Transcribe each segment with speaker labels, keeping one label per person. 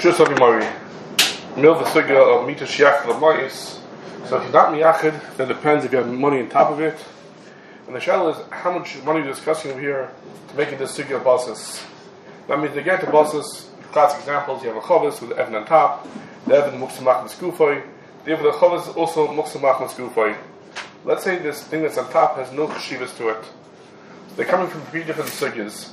Speaker 1: Rishus Avimari. Mil v'sugya of mita shiach l'mayis. So if you're not miyachid, then it depends if you have money on top of it. And the shayla is how much money you're discussing over here to making this sugya basis. That means they get to basis. Classic examples: you have a chavis with the evan on top. The evan muksamach m'skufay. The chavis is also muksamach m'skufay. Let's say this thing that's on top has no cheshivas to it. They're coming from three different sugyas.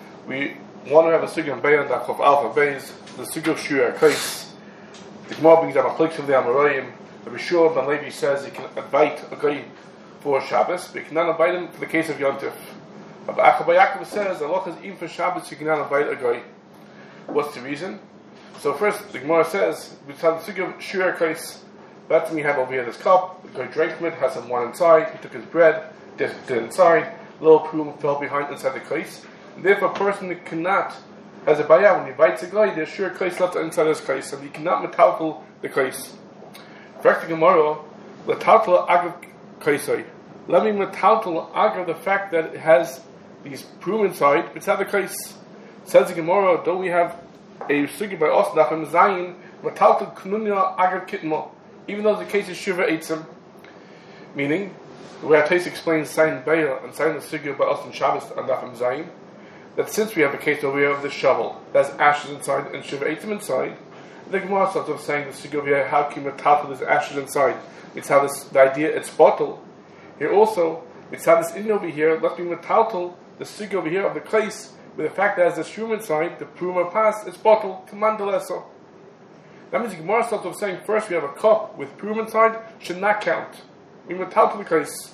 Speaker 1: We want to have a sugya on Bayan that of Alpha Bays, the sugya of Shur Kais. The Gemara brings down a chlik from the Amoraim. The Rishur Ben Levi says you can invite a guy for Shabbos, but you cannot invite him for the case of Yontif. But Achabai Yaakov says Allah is even for Shabbos you cannot invite a guy. What's the reason? So first, the Gemara says we tell the sugya of Shur Kais. That's when you have over here this cup. The guy drank from it, has some wine inside. He took his bread, did inside. Little prum fell behind inside the kais. Therefore, a person cannot, as a bayah, when he bites a guy, there's sure kais left inside his kais, and he cannot metaltal the kais. Correct the Gemara, metaltal agav kaisai. Let me metaltal agav the fact that it has these prum inside. It's not the kais. Says the Gemara, don't we have a sugi by us nachem zayin metaltal knunya agav kitmo, even though the case is shiva eitzim, meaning. Where Tais explains Sayin Bayah and Sayin the Sugya by us in Shabbos and Dafim Zayin, that since we have a case over here of this shovel that has ashes inside and Shiva Eitzim inside, the Gemara starts off saying the Sugya over here, how can you metaltal there's ashes inside? It's how the idea it's bottle. Here also, it's how this in over here, let me metaltal the Sugya over here of the place with the fact that as the shroom inside, the pruma pass, it's bottle, commandaleso. That means the Gemara starts off saying first we have a cup with prum inside, should not count. We metaltal the case.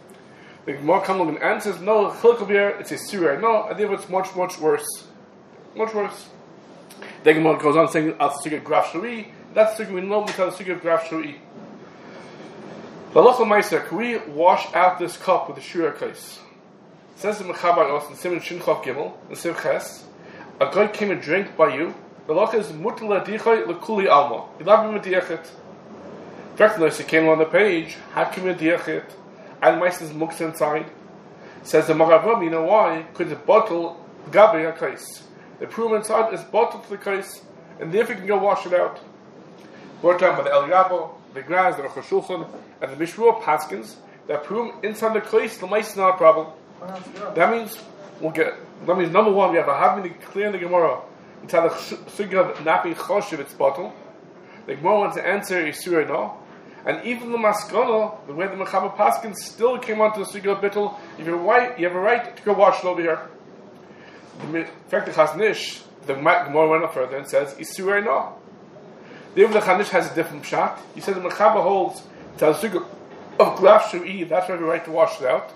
Speaker 1: The Gemara comes along and answers, no, chilk over here, it's a surah. No, I think it's much, much worse. Much worse. The Gemara goes on saying, I'll suggah graf shuri. That's the suggah we know because the suggah of graf shuri. Halacha Meiser, can we wash out this cup with the shura case? Says the Mechaber Os in Simon Shinchov Gimel, in Siv Ches, a guy came and drank by you. The halacha is mutal ladichay lekuli alma. You love him with diachet. It came on the page, how can we diachet? And Meiser's muks inside. Says the Magavam, you know why? Because the bottle gabe a case. The prum inside is bottled to the case, and therefore you can go wash it out. Brought down by the El Yabo, the Graz, the Rosh Shulchan, and the Mishruah Paskins, that prum inside the case, the mice is not a problem. That means number one, we have a having clear in the Gemara. It's how the sugya of napi choshev its bottle. The Gemara wants to answer Yisur no. And even the maskana, the way the Mechaber Paskins still came onto the sugya of bittul, you have a right to go wash it over here. In fact, the Chaznish, the Gemara went up further and says Yisur no. The Chaznish has a different pshat. He says the Mechaber holds to the sugya of graf shu'i, that's why we have a right to wash it out.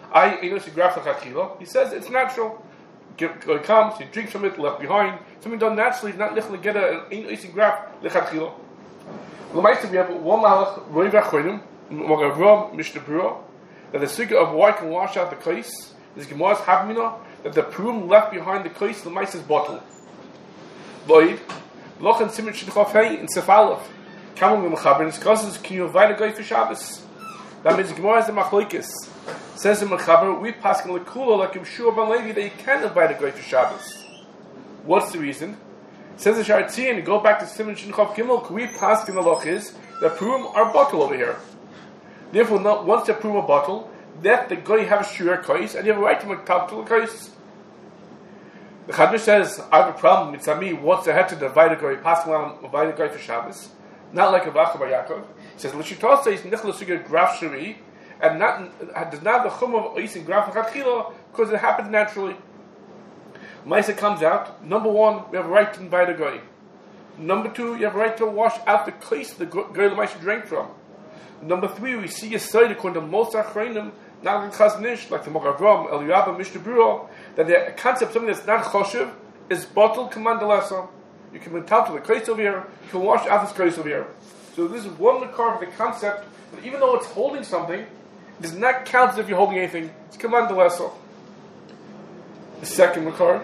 Speaker 1: He says it's natural. It comes, he drinks from it, left behind. Something done naturally is not lichel get an easy graf lechatchila. We have one malach roiv achronim Magav Mishnah Berurah that the sugya of why can wash out the kais is Gemara's havmina that the prum left behind the kais the mice is bottle. Void lochen simin shidchafei in sefalov kamon mechaber discusses can you invite a guy for Shabbos. That means Gemara has the machlokes. Says the Mechaber, we pass in Lekula like Yeshua Ben Levi that you can't invite a guy for Shabbos. What's the reason? Says the Sharatzian, go back to Simon Shinchov Gimel, we pass in the loch is the prum are bottle over here. Therefore, once the prum are bottle, that the guy have a shura kais and you have a right to make top to the kais. The Chadmish says, I have a problem. It's on me. What's the head to divide a guy, pass on invite a guy for Shabbos? Not like a Vacha Bar Yaakov. He says, L'shitah says Nichla Sugya Graf Shuri. And does not the chum of ois and graf lechatchila because it happens naturally. Maisa comes out. Number one, we have a right to invite a guy. Number two, you have a right to wash out the case the guy the Maisa drank from. Number three, we see a side according to most achreinim, not the Chaznish, like the Mogavam, El Yabba, Mishnah Berurah, that the concept of something that's not choshev is bottled commandalasa. You can mental to the case over here. You can wash out this case over here. So this is one makar of the concept that even though it's holding something, it does not count as if you're holding anything. It's command the lesser. The second makar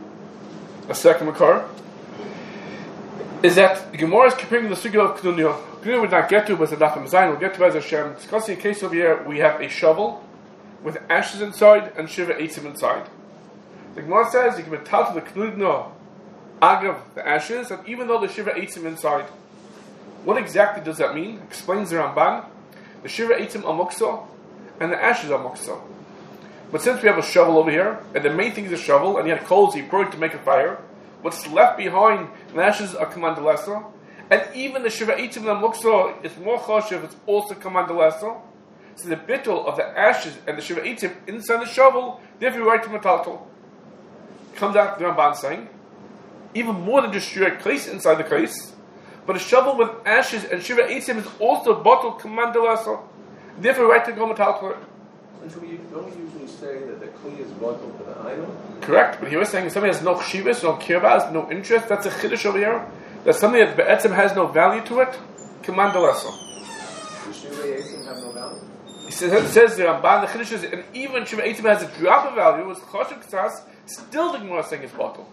Speaker 1: is that the Gemara is comparing the sugya of Knunya. Knunya would not get to, but it's a Dafim Zayin. We'll get to as Hashem. Discussing a case over here, we have a shovel with ashes inside and Shiva Eitzim inside. The Gemara says you can tell to the Knunya Agav, the ashes, and even though the Shiva Eitzim inside. What exactly does that mean? Explains the Ramban. The Shiva Eitzim are muksa, and the ashes are muksa. But since we have a shovel over here, and the main thing is a shovel, and you had coals you burned to make a fire, what's left behind, the ashes are command lesser, and even the Shiva Eitzim and the muksa is more choshev, it's also command lesser. So the bittul of the ashes and the Shiva Eitzim inside the shovel, therefore right to metaltal. Comes out the Ramban saying, even more than just Shira Kais inside the Kais, but a shovel with ashes and Shiva Eitzim is also bottle command lesser. Therefore right to go metaltal.
Speaker 2: Don't we usually say that the kli is bottle to the idol?
Speaker 1: Correct, but he was saying if somebody has no chivas, no kirbas, no interest, that's a chiddush over here. That's something that be'etzim has no value to it. Command lesser.
Speaker 2: Does Shiva Eitzim have no value?
Speaker 1: It says the Ramban, the chiddush is, and even Shiva Eitzim has a drop of value, it's choshev k'tzas, still the Gemara is saying it's bottle.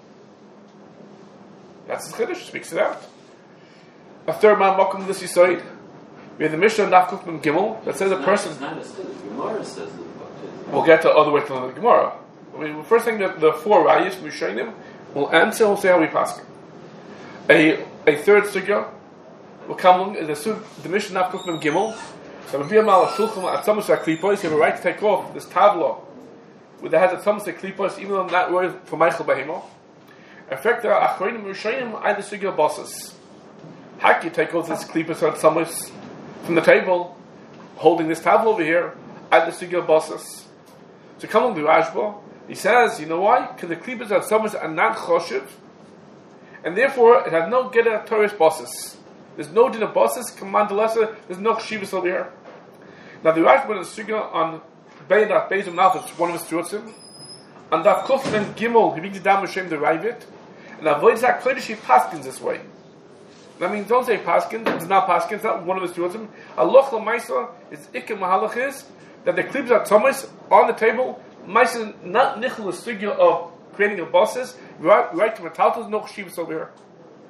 Speaker 1: That's the chiddush, speaks it out. A third man mokum this side. We have the Mishnah and Daf Kufman Gimel that says a person.
Speaker 3: It's not a Gemara says it.
Speaker 1: We'll get to other way to the Gemara. First thing that the four rayas Mishainim will answer. We'll say how we pass it. A third sugya will come along. The Mishnah Daf Kufman Gimel. So if you have a shulchan at some klipos, you have a right to take off this tabla with the head of some klipos, even though not word for Michael Behemo. In fact, there are achronim Mishainim either sugya bosses. How can you take off this klipos at some from the table, holding this tablet over here, at the Sigil Bosses. So come on the Rashba, he says, you know why? Because the Klibas of Summers are not Choshev, and therefore it has no Geda Torres Bosses. There's no Dinah Bosses, command the lesser, there's no Shivas over here. Now the Rashba is Sigil on Beidach Beizum Nalf, it's one of his Trutzim, and that Kufman Gimel, he brings it down with Shem the Raivit, and avoids that Kodesh, he paskins this way. That means don't say paskin, it's not paskin, it's not one of his judaism. Allah l'maisa is ikka mahalach is that the klibs are thomas on the table, maisa not nichel the sugya of creating a bosses, right to metaltos, no chshivas over here.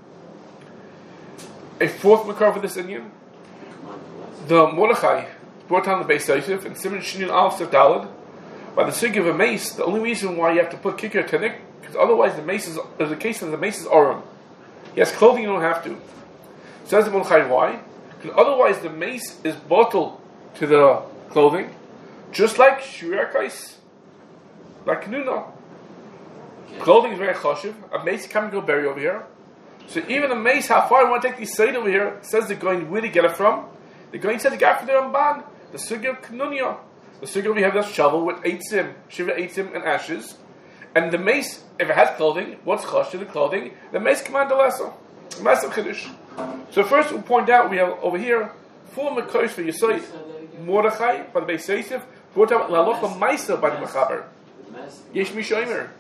Speaker 1: A fourth makar for this Indian, the Mordechai brought down the Beis Yosef and Simon Shinyan Alf Dalad by the sugya of a mace. The only reason why you have to put kicker tenik, because otherwise the mace is, there's a case of the mace is arum. He has clothing, you don't have to. Says the Mordechai, why? Because otherwise the mace is bottled to the clothing, just like Shirakais, like Kanuna. Clothing is very choshev. A mace can't go bury over here. So even a mace, how far I want to take these side over here, says they're going, where to get it from? They're going to the guy from the Ramban, the Sugya of Kanunia. The Sugya we have that shovel with eitzim, Shiva eitzim and ashes. And the mace, if it has clothing, what's choshev the clothing? The mace command the lesser. Massive chiddush. So first we'll point out we have over here four makos for Yisrael. Mordechai by the Beis Yosef, brought out Lalocha Maisa by the Mechaber. Yesh Misha Omer.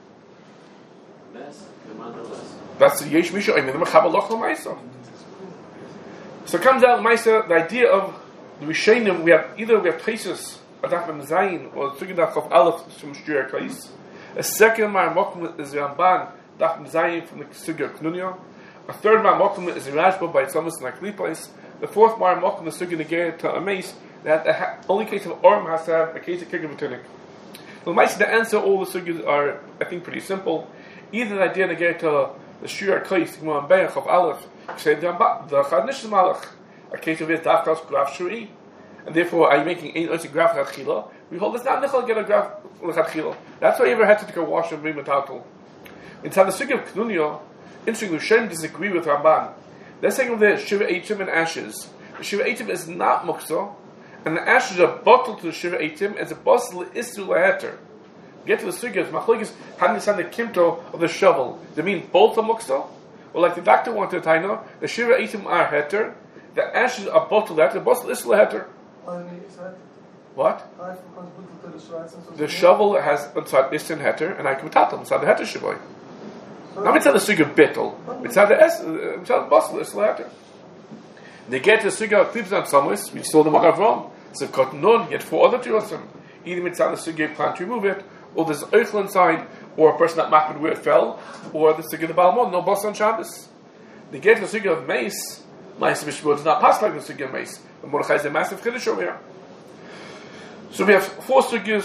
Speaker 1: That's the Yesh Misha Omer, the Mechaber Locha Maisa. So it comes out Maisa, the idea of the Rishonim, we have Tesis, Adach Ben Zayin, or Tzugidach of Aleph from Shtuya Kais. A second Maramokum is Ramban, Dach Ben Zayin from the Sugya Knunya. A third Maramokum is Rashba by Thomas and Aklipais. The fourth Maramokum is Sugya Negeh to a mace, that the only case of Orm has to have a case of Kikar B'tunik. So the answer, all the Sugyas are, I think, pretty simple. Either the idea Negeh to the Shtuya Kais, Gmar Be'ach of Aleph, say the Chadnish Malach, a case of it, Dafkas Graf Shuri, and therefore are you making a graph Chachila? We hold this not Nichel get a graph Chachila. That's why you ever had to take a wash and bring metaltal. Inside the Sugya of Knunio, interestingly, Shem disagree with Ramban. They're saying of the Shiva Eitim and ashes. The Shiva Eitim is not Muksa, and the ashes are bottled to the Shiva Eitim as a bottle is to Laheter. Get to the Sugyas, Machlikis, how do you understand the Kimto of the shovel? Does it mean both are Muksa? Well, like the doctor wanted to know, the Shiva Eitim are Heter, the ashes are bottled out, the bottle is Laheter. What? The shovel has inside Istin Heter, and I can tell them inside the Heter Shivoy. Not inside the Sugya Bittel, inside the bottle is Laheter. They get the Sugya of Klibs and Samus, we saw the Magavram, so got none, yet four other Jerusalem. Either inside the Sugya plan to remove it, or there's Eichel inside, or a person that mapped where it fell, or the Sugya of the Balmon, no boss on Shabbos. They get the Sugya of Mace, Mace Mishmur does not pass like the Sugya of Mace. The Mordechai is a massive Kiddush over here. So we have four Sugyas,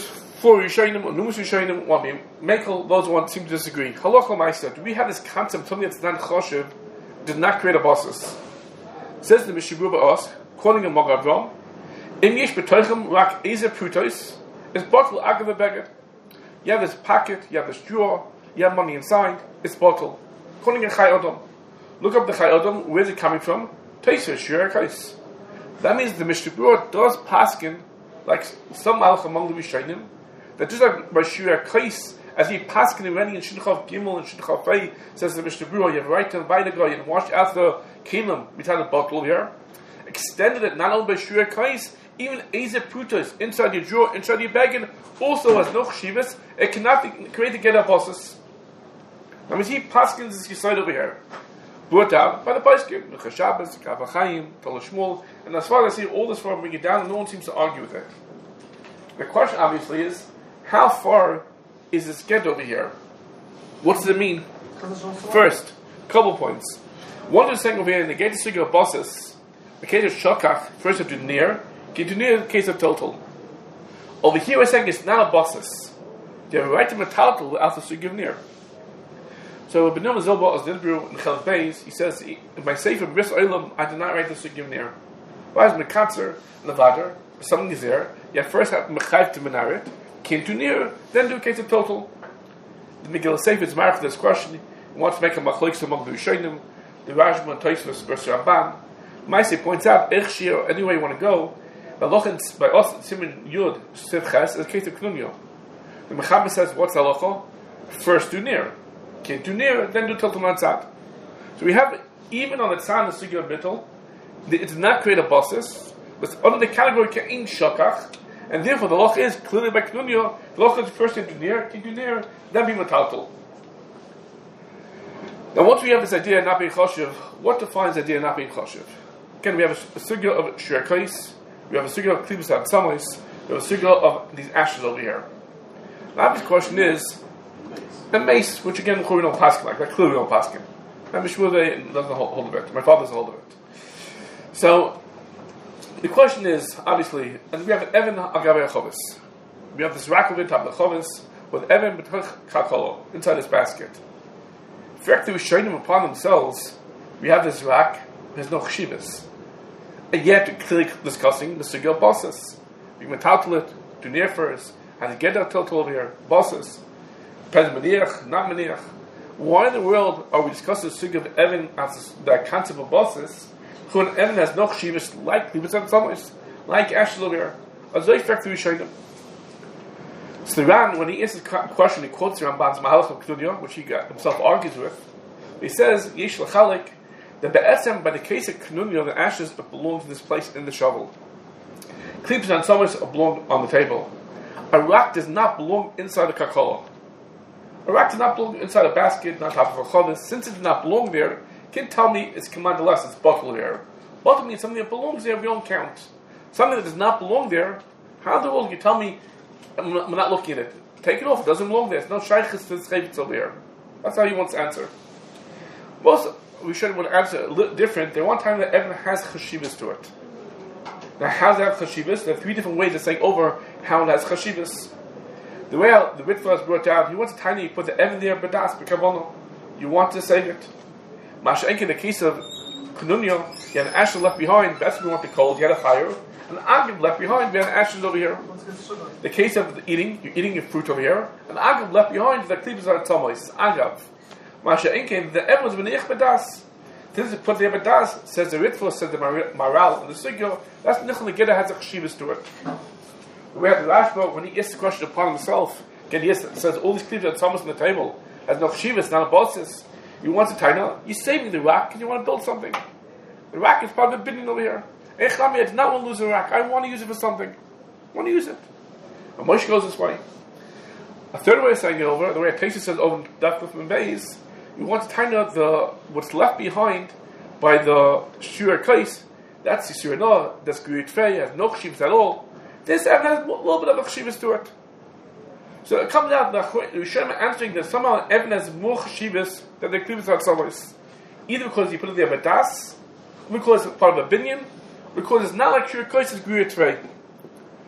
Speaker 1: 4 Rishonim or Numus Rishonim, one being Mekel, those one seem to disagree. Halacha Ma'aser, do we have this concept, something that's not choshev, did not create a basis? Says the Mishnah Berurah us, quoting a Magadram, Im yesh b'toichem rak eze prutos, is bottle agav beged. You have this pocket, you have this drawer, you have money inside, it's bottle. Quoting a Chai Adam. Look up the Chai Adam, where's it coming from? Teisah, Shir Kais. That means the Mishnah Berurah does paskin, like some malach among the Rishonim, that just like by Shir Kais, as he paskin already in Shidchav Gimel and Shidchav Fei, says the Mishnah Berurah, you have a right to invite a guy and wash out the kelim, we had a bottle here, extended it not only by Shir Kais, even Eze Prutos, inside your drawer, inside your bag, also has no chshivas, it cannot create a get a bosses. Now we see paskins this side over here, brought down by the Paiskim, the Chashabas, the Kavachayim, Talashmul, and as far as I see all this from bring it down, and no one seems to argue with it. The question obviously is, how far is this get over here? What does it mean? First, couple points. One is saying over here in the get of bosses, the case of Shokach, first of near, get to near the case of total. Over here we're saying it's not a bosses. You have a right to metaltal without the sugiv near. So Benum Zilba as Dibru in Chelv Beis, he says, in my Sefer Bris Olam, I did not write the sugiv near. Why is Mekatzer, Nevada, something is there, you first have Mechayv to Menarit, came to near, then do a case of total. The Megillah Sefer is marked for this question, he wants to make a machloks among the Rishonim, the Rashba and Tosfos versus Ramban. Maaseh points out, Echshir, anywhere you want to go, by us, Simon Yud, Siv Ches, is a case of Knunyo. The Mechaber says, what's halacha? First do near. Can't do near, then do total matzat. So we have, even on the tzan, the Sugya Bittel, it did not create a basis, but under the category Ka'in Shakach, and therefore the loch is clearly by Knunyo, the loch is first into near, can't do near, then be mataltal. Now once we have this idea of not being choshev, what defines the idea of not being choshev? Again, we have a Sugya of Shir Kais, we have a Sugya of Klibus HaTzamos, we have a Sugya of these ashes over here. Now the question is, the mace, which again we don't paskin like, clearly we don't paskin. And Mishmur doesn't hold of it. My father doesn't hold of it. So the question is, obviously, and we have an Evan Agabe Chovis. We have this rack of it, top of the Chovis, with Evan B'Tuch Kakolo inside this basket. In fact, we showing them upon themselves. We have this rack. There's no chshivas, and yet clearly discussing the sugya bosses. We metaltal it, do near first, and to get that total over here, bosses. Depends maniach, not maniach. Why in the world are we discussing the sugya of Evan as the concept of bosses? When Evan has no chshivas, like people said some ways, like ashes over here. As they fact we showing them. So the Ran, when he answers the question, he quotes Ramban's Mahalach of Knunyo, which he himself argues with. He says, Yesh L'chalik, that be'etzem, by the case of Knunyo, the ashes belong to this place in the shovel. Klibus and Tzamos belong on the table. A rock does not belong inside the kakola. A rock does not belong inside a basket, not top of a chovis. Since it does not belong there, can tell me it's commandless, it's bottle there. Bottle means something that belongs there, we don't count. Something that does not belong there, how in the world can you tell me, I'm not looking at it? Take it off, it doesn't belong there. It's no shaykhis to the chayvitz over here. That's how he wants to answer. Most we should want to answer a little different. There one time that Evan has chashivas to it. Now, how does it have chashivas? There are three different ways of saying over how it has chashivas. The way the Ritva has brought down, he wants to tiny put the Evan there, b'das, b'kavono. You want to save it. Masha'enk, in the case of Knunyo, you had an ashes left behind, that's what we want the cold, you had a fire, and Agav left behind, we had ashes over here. The case of eating, you're eating your fruit over here, and Agav left behind, the klibus are tzamos, Agav. Masha'enk, the Evan was v'neich b'das. Since it put there b'das, says the Ritva, says the Maral, and the Sugyo, that's nichel negeda has a chshivas to it. We have the Rashba, when he asks the question upon himself, again he says all these klibus are tzamos on the table, has no chshivas, not a bosses. You want to taina, you're saving the rock and you want to build something. The rock is part of the building over here. Echami, I did not want to lose the rock. I want to use it for something. I want to use it. And Moshe goes this way. A third way of saying it over, the way Pesach says over Dafkuf and Beis, you want to taina what's left behind by the Shur Kais, that's the Shur No, that's Guri Tfei, has no chshivas at all. This has a little bit of a chshivas to it. So it comes out that Rishonim answering that somehow Evan has more chshivas than the klibus HaTzamos. Either because he put it there b'das, or because it's part of a binyan, or because it's not like Shur Kais is Guri Tfei.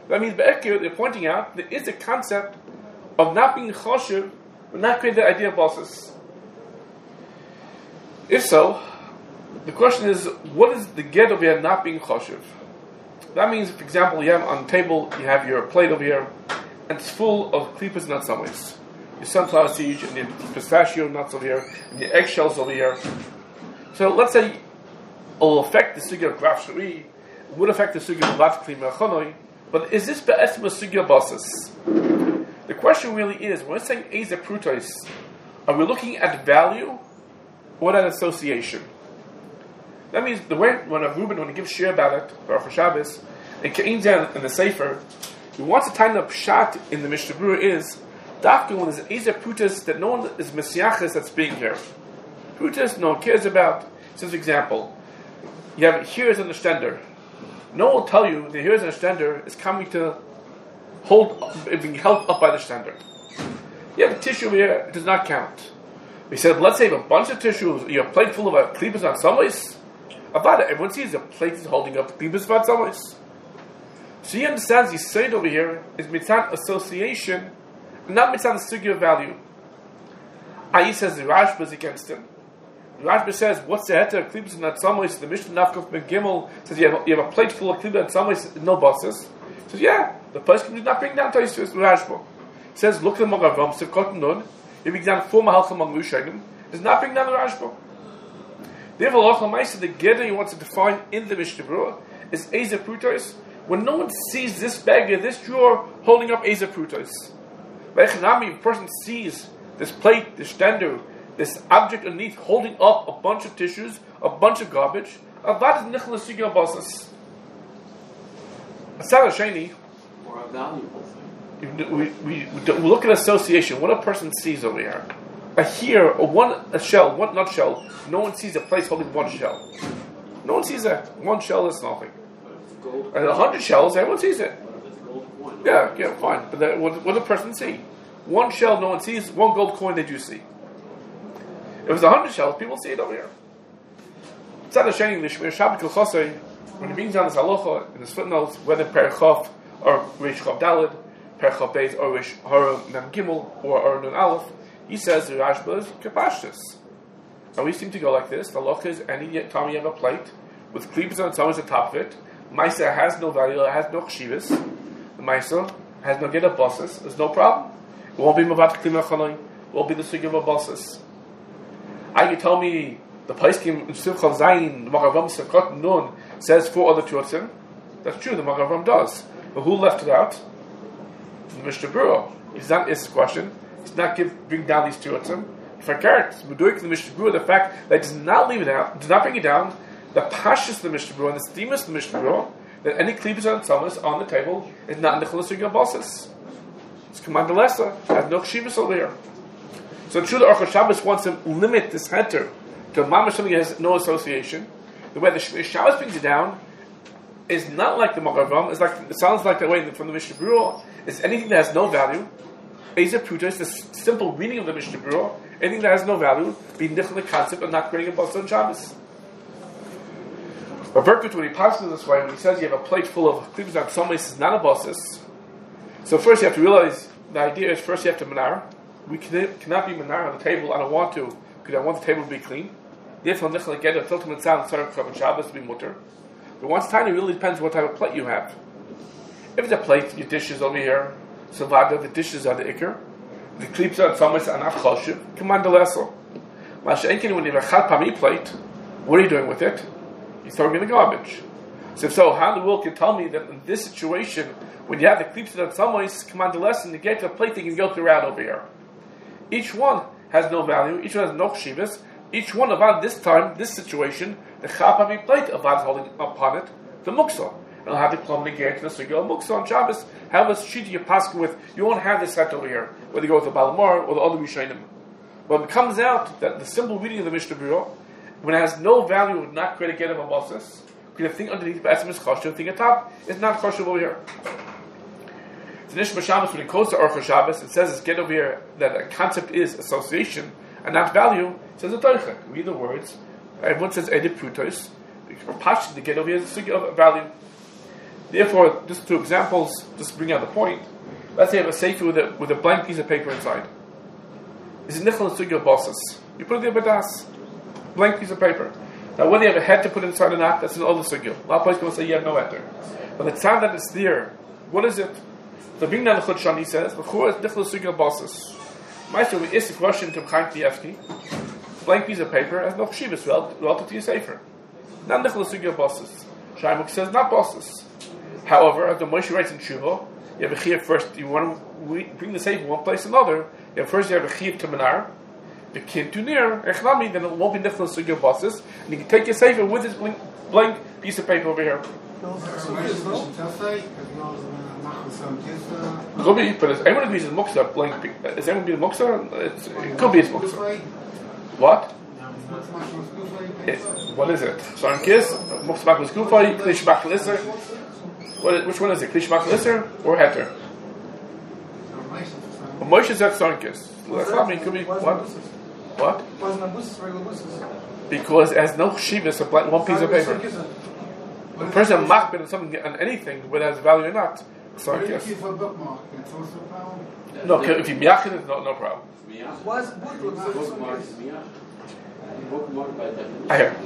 Speaker 1: That means be'ekir, they're pointing out there is a concept of not being choshev, but not creating the idea of basis. If so, the question is, what is the get over here not being choshev? That means, for example, you have on the table, you have your plate over here, and it's full of klipas nuts always. Your sunflower seeds, and your pistachio nuts over here, and your eggshells over here. So let's say it will affect the sugya of graf shari, it would affect the sugya of lat kli mechonoi, but is this be'etzim a sugya basis? The question really is, when we're saying eze prutos, are we looking at value or at association? That means the way when Reuben, when he gives shir about it, Baruch Shabbos, and Kein Zeh in the Sefer, he wants to tie up pshat in the Mishnah Berurah is dafka when there's eze prutos that no one is mesiachas that's being here. Prutos no one cares about. So, for example, you have here's an extender. No one will tell you the here's an extender is coming to being held up by the extender. You have a tissue here, it does not count. We said, let's say you have a bunch of tissues, you have a plate full of klibas on some ways. About it, everyone sees the plate is holding up the klibas on some ways. So he understands the side over here is mitzvah association, not mitzvah sugya value. Ayi says the Rashba is against him. The Rashba says, what's the heter of klibas on some ways? The Mishnah Nafkuf Ben Gimel says you have a plate full of klibas on some ways, no bosses. He says, yeah, the person does not bring down to his Rashba. He says, look at the Mogavam, Sivkot Nun, if you examine 4 Mahalchim among Rishonim, does not bring down the Rashba. Therefore, the Geder he wants to define in the Mishnah Berurah is eze prutos. When no one sees this bag, this drawer holding up eze prutos. If a person sees this plate, this stender, this object underneath holding up a bunch of tissues, a bunch of garbage, that is nichlas sugya basis. Asad Hasheni,
Speaker 3: Or a valuable thing.
Speaker 1: we look at association. What a person sees over here. A shell, one nutshell. No one sees a place holding one shell. No one sees that. One shell is nothing. And 100 shells, everyone sees it. Yeah, fine. But what does a person see? One shell, no one sees. One gold coin, they do see. If it's 100 shells, people see it over here. Tzad Hasheni, the Shmir Shabbat Kol when he brings down this halacha in his footnotes, whether Perichav or Rish Chav Daled, Perichav Beis or Rish Haram Nam Gimel or Nun Aleph, he says the Rashba is kapashtus. And we seem to go like this. The halacha is any time you have a plate with klibas on its top of it, Maisa has no value, it has no chshivas. The Maisa has no get of bosses, there's no problem. It won't be Mavat Kli Mechanoi, it won't be the Sugya of a bosses. You tell me the Paiskim in Simchal Zayin, the Magavam Sivkot Nun says 4 other Tuatzim. That's true, the Magavam does. But who left it out? The Mishnah Berurah. He's not his question. He's not bring down these Tuatzim. Fakart, we're doing the Mishnah Berurah, the fact that it does not leave it out, does not bring it down, the Pashas of the Mishnah Berurah and the Steamus of the Mishnah Berurah, that any klibas and tzamas on the table is not in the Chalasugya bosses. It's command lesser, has no chshivas over here. So true, the Aruch Shabbos wants to limit this heter to a mamash something that has no association. The way the Shabbos brings it down is not like the Magavam. It sounds like the way from the Mishnah Berurah is anything that has no value. Eze prutos, the simple reading of the Mishnah Berurah, anything that has no value, being nichel the concept of not creating a basa on Shabbos. But Berkut, when he passes it this way, when he says you have a plate full of klibas on some ways, is not a basis. So first you have to realize the idea is first you have to manar. We cannot be manar on the table. I don't want to because I want the table to be clean. Therefore, nichel get a filter and sound start from Shabbos to be mutter. But once time, it really depends what type of plate you have. If it's a plate, your dishes over here, so the dishes are the ikr. The klibas on some ways are not choshev. Command the lesser. Masha'enkin, when you have a chad pami plate, what are you doing with it? You're throwing in the garbage. So how in the world can tell me that in this situation, when you have the klibas on some ways, command the lesson to get to a plate that you can go throughout over here. Each one has no value. Each one has no chshivas. Each one about this time, this situation, the chad pami plate about holding upon it, the muksa. And I'll have to come negate this. So you go muksa on Shabbos. Have a sheet you pass with. You won't have this set over here, whether you go with the Balamar or the other Rishonim. But it comes out that the simple reading of the Mishnah Berurah, when it has no value, would not create a get of a basis. Because the thing underneath the estimate is choshev, the thing atop is not choshev over here. The Nishma Shabbos, when it quotes the Aruch Shabbos, it says it's get over here that a concept is association and not value. It says a doichek. Read the words. Everyone says edit prutos. Pashti, the get over here is a sugya of value. Therefore, just two examples, just to bring out the point. Let's say you have a sefer with a blank piece of paper inside. This is nichel sugya bosses. You put it in the badas, blank piece of paper. Now, whether you have a head to put inside or not, that's an other sugya. A lot of places will say you have no header. But the time that it's there, what is it? The Bing Nal Chutshani says, "B'chur is nichel sugya bosses." Meister, we ask a question to Chaim Kanievsky. Blank piece of paper has no chivas relative to your sefer. Not nichel sugya bosses. Shaimuk says not bosses. However, as the Moshe writes in Tshuva, you have a chiyuv first. You want to bring the sefer from one place to another. You have a chiyuv to menar. The kid too near echlami, then it won't be nichel sugya bosses, and you can take your sefer with this blank piece of paper over here. But is anyone agrees it's muksa blank? Is anyone being muksa? It could be it's muksa. What? What is it? So in kiss, muksa maklis gufay, klish maklis. Which one is it? Klish maklis or heter? Moshe said Sarkis. It could be what? What? Because it has no shivas of one piece of paper. A person machbid on something on anything, whether it has value or not. Sarkis. No, if you miyachid it, no problem. I hear.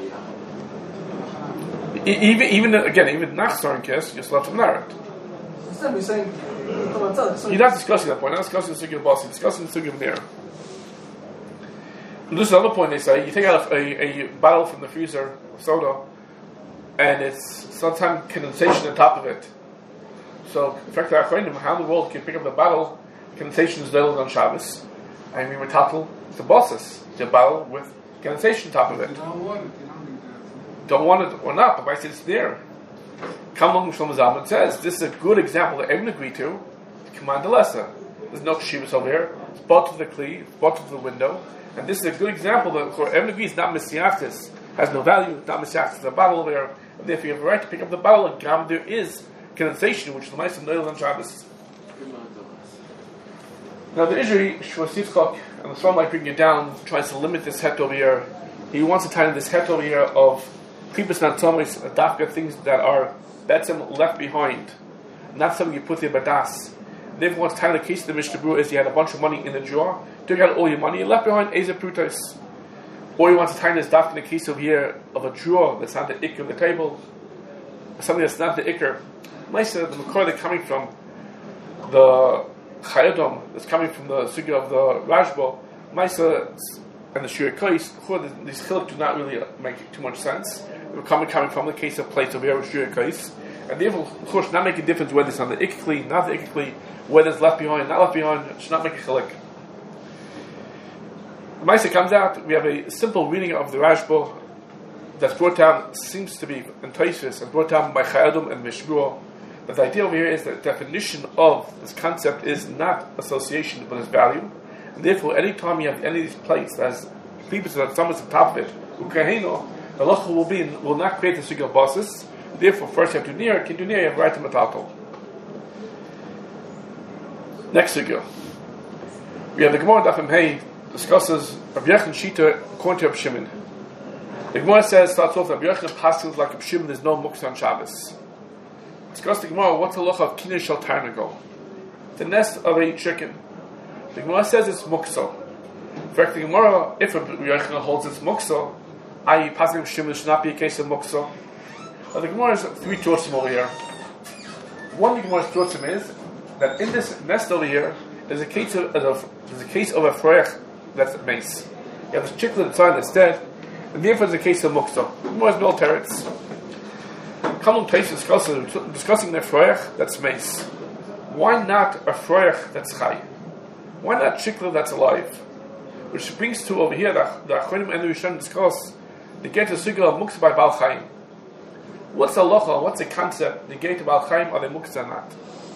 Speaker 1: Even nach Sarkis, you're still to merit. You're not discussing that point. You're not discussing the sugya boss. You're discussing the sugya near. This is another point they say. You take out a bottle from the freezer of soda, and it's sometimes condensation on top of it. So, in fact, how in the world can you pick up the bottle? Condensation is little on Shabbos, and we were taught the bosses, the bottle with condensation on top of it. Don't want it or not, but I say it's there. Kamlong Shlomo Zalman says this is a good example that everyone agreed to command the lesser. There's no shivas over here. It's bought to the kli, bought to the window, and this is a good example that everyone agrees not mesiachtis, has no value, not mesiachtis. The bottle over here, and therefore you have a right to pick up the bottle. And gam there is condensation, which is the mice of noil on Shabbos. Now the Ishri Shvositzchok and the Shalom might bring you down, tries to limit this het over here. He wants to tie in this het over here of Klippas Natzomis, Dafka, things that are left behind, not something you put there badas. Therefore, what's time the case of the Mishnah Berurah is you had a bunch of money in the drawer, took out all your money, and left behind Eza Prutos. Or you want to tie this dafka in the case over here of a drawer that's not the ikr of the table, something that's not the ikr. Maisa, the makor that's coming from the Chayadom, that's coming from the sugya of the Rashba, Maisa and the Shir Kais, these chiluk do not really make too much sense. They're coming from the case of plates of here, Shir Kais. And therefore, of course, not make a difference whether it's on the ikli, not the ikli, whether it's left behind, not left behind, it should not make a chiluk. The Maisa comes out, we have a simple reading of the Rashba that's brought down, seems to be in Tosfos, and brought down by Chayadum and Mishmur. But the idea over here is that the definition of this concept is not association, but its value. And therefore, any time you have any of these plates that has people that someone's on top of it, ukaheno, the locha will not create the sugya of bosses. Therefore, first you have to near, you have right to metaltal. Next sugya. We have the Gemara Daf Hey discusses Rabbi Yechon Shita according to Rabbi Shimon. The Gemara starts off that Rabbi Yechon passes like Rabbi Shimon, there's no muksa on Shabbos. Discuss the Gemara, what's the locha of kinei shel tarnagol? The nest of a chicken. The Gemara says it's muksa. In fact, the Gemara, if Rabbi Yechon holds it's muksa, i.e. passing Rabbi Shimon should not be a case of muksa. The Gemara has three thoughts over here. One of the Gemara's thoughts is that in this nest over here, there's a case of a froich that's mace. You have this chiclet inside that's dead, and therefore there's a case of muksa. The Gemara has no teretz. Kamlum Taish discussing the froich that's mace. Why not a froich that's chai? Why not chikla that's alive? Which brings to over here the Achronim and the Rishon discuss the get to sugya of muksa by Baal Chaim. What's the halacha? What's the concept? The gate of Baal Chaim, are they muksa or not?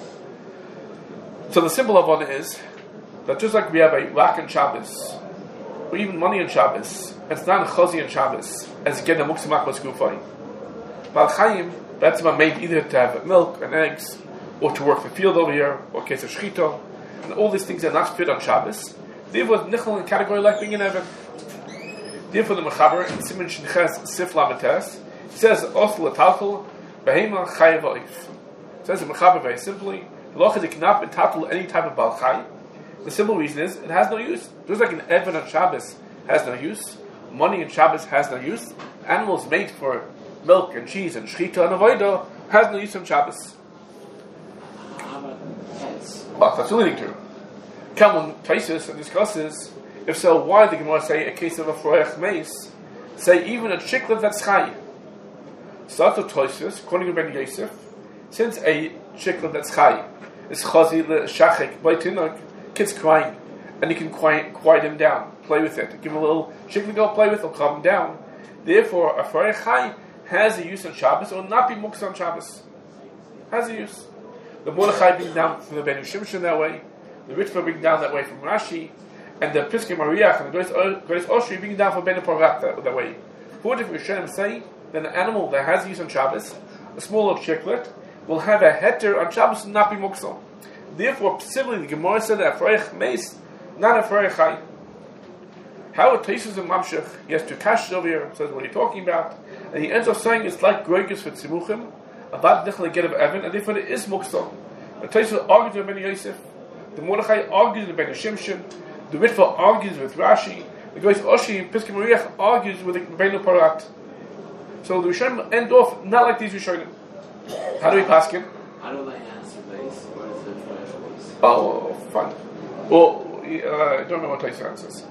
Speaker 1: So the simple of one is that just like we have a rock in Shabbos, or even money in Shabbos, it's not a chazi in Shabbos, as again the muksa makbas gufay. Baal Chaim, that's made either to have milk and eggs, or to work the field over here, or a case of shchita, and all these things are not fit on Shabbos. Therefore, nichel in a category like being in heaven. Therefore, the Mechaber in Siman Shinches Sif Lamates says, "Osel Talchel Behema Chayav Oif." It says in Mechaber very simply, the law is it cannot be entitled to any type of Baal Chai. The simple reason is it has no use. Just like an Evan on Shabbos has no use, money in Shabbos has no use, animals made for milk and cheese and shchita and avodah has no use on Shabbos.
Speaker 3: How about pets?
Speaker 1: Well, that's leading to. Come Taisus and discusses, if so, why the Gemara say a case of a froyach meis, say even a chiklet that's chai. Start of Taisus, according to Ben Yosef, since a chiklet that's chai is chazi le shachik by tinok, kid's crying, and you can quiet him down, play with it, give him a little chiklet to go play with, it'll calm him down. Therefore, a froyach chai has a use on Shabbos, or not be muksa on Shabbos. Has a use. The Mordechai being down from the Ben Shimshon that way, the Ritva being down that way from Rashi, and the Piskei Mariach and the Grace Oshri being down from Ben Porat that way. Four different Rishonim say that an animal that has use on Shabbos, a small little chiklet, will have a heter on Shabbos and not be muksa. Therefore, specifically, the Gemara said that Froich Meis, not a Froich Chai. How it tastes in Mamshech, he has two kashas over here, says what he's talking about, and he ends up saying it's like Groigus for Tzimuchim, about the get of Evan, and therefore it is muksa. The Tosfos argues with Ben Yosef, the Mordechai argues with Ben Shimshon, the Ritva argues with Rashi, the Grace Oshri and Piskei Mariach argues with Ben Porat. So the Rishonim end off not like these Rishonim. How do we pass it?
Speaker 3: How do they answer base? Or is it fresh base?
Speaker 1: Oh, fun. Well, I don't know what Tosfos answers.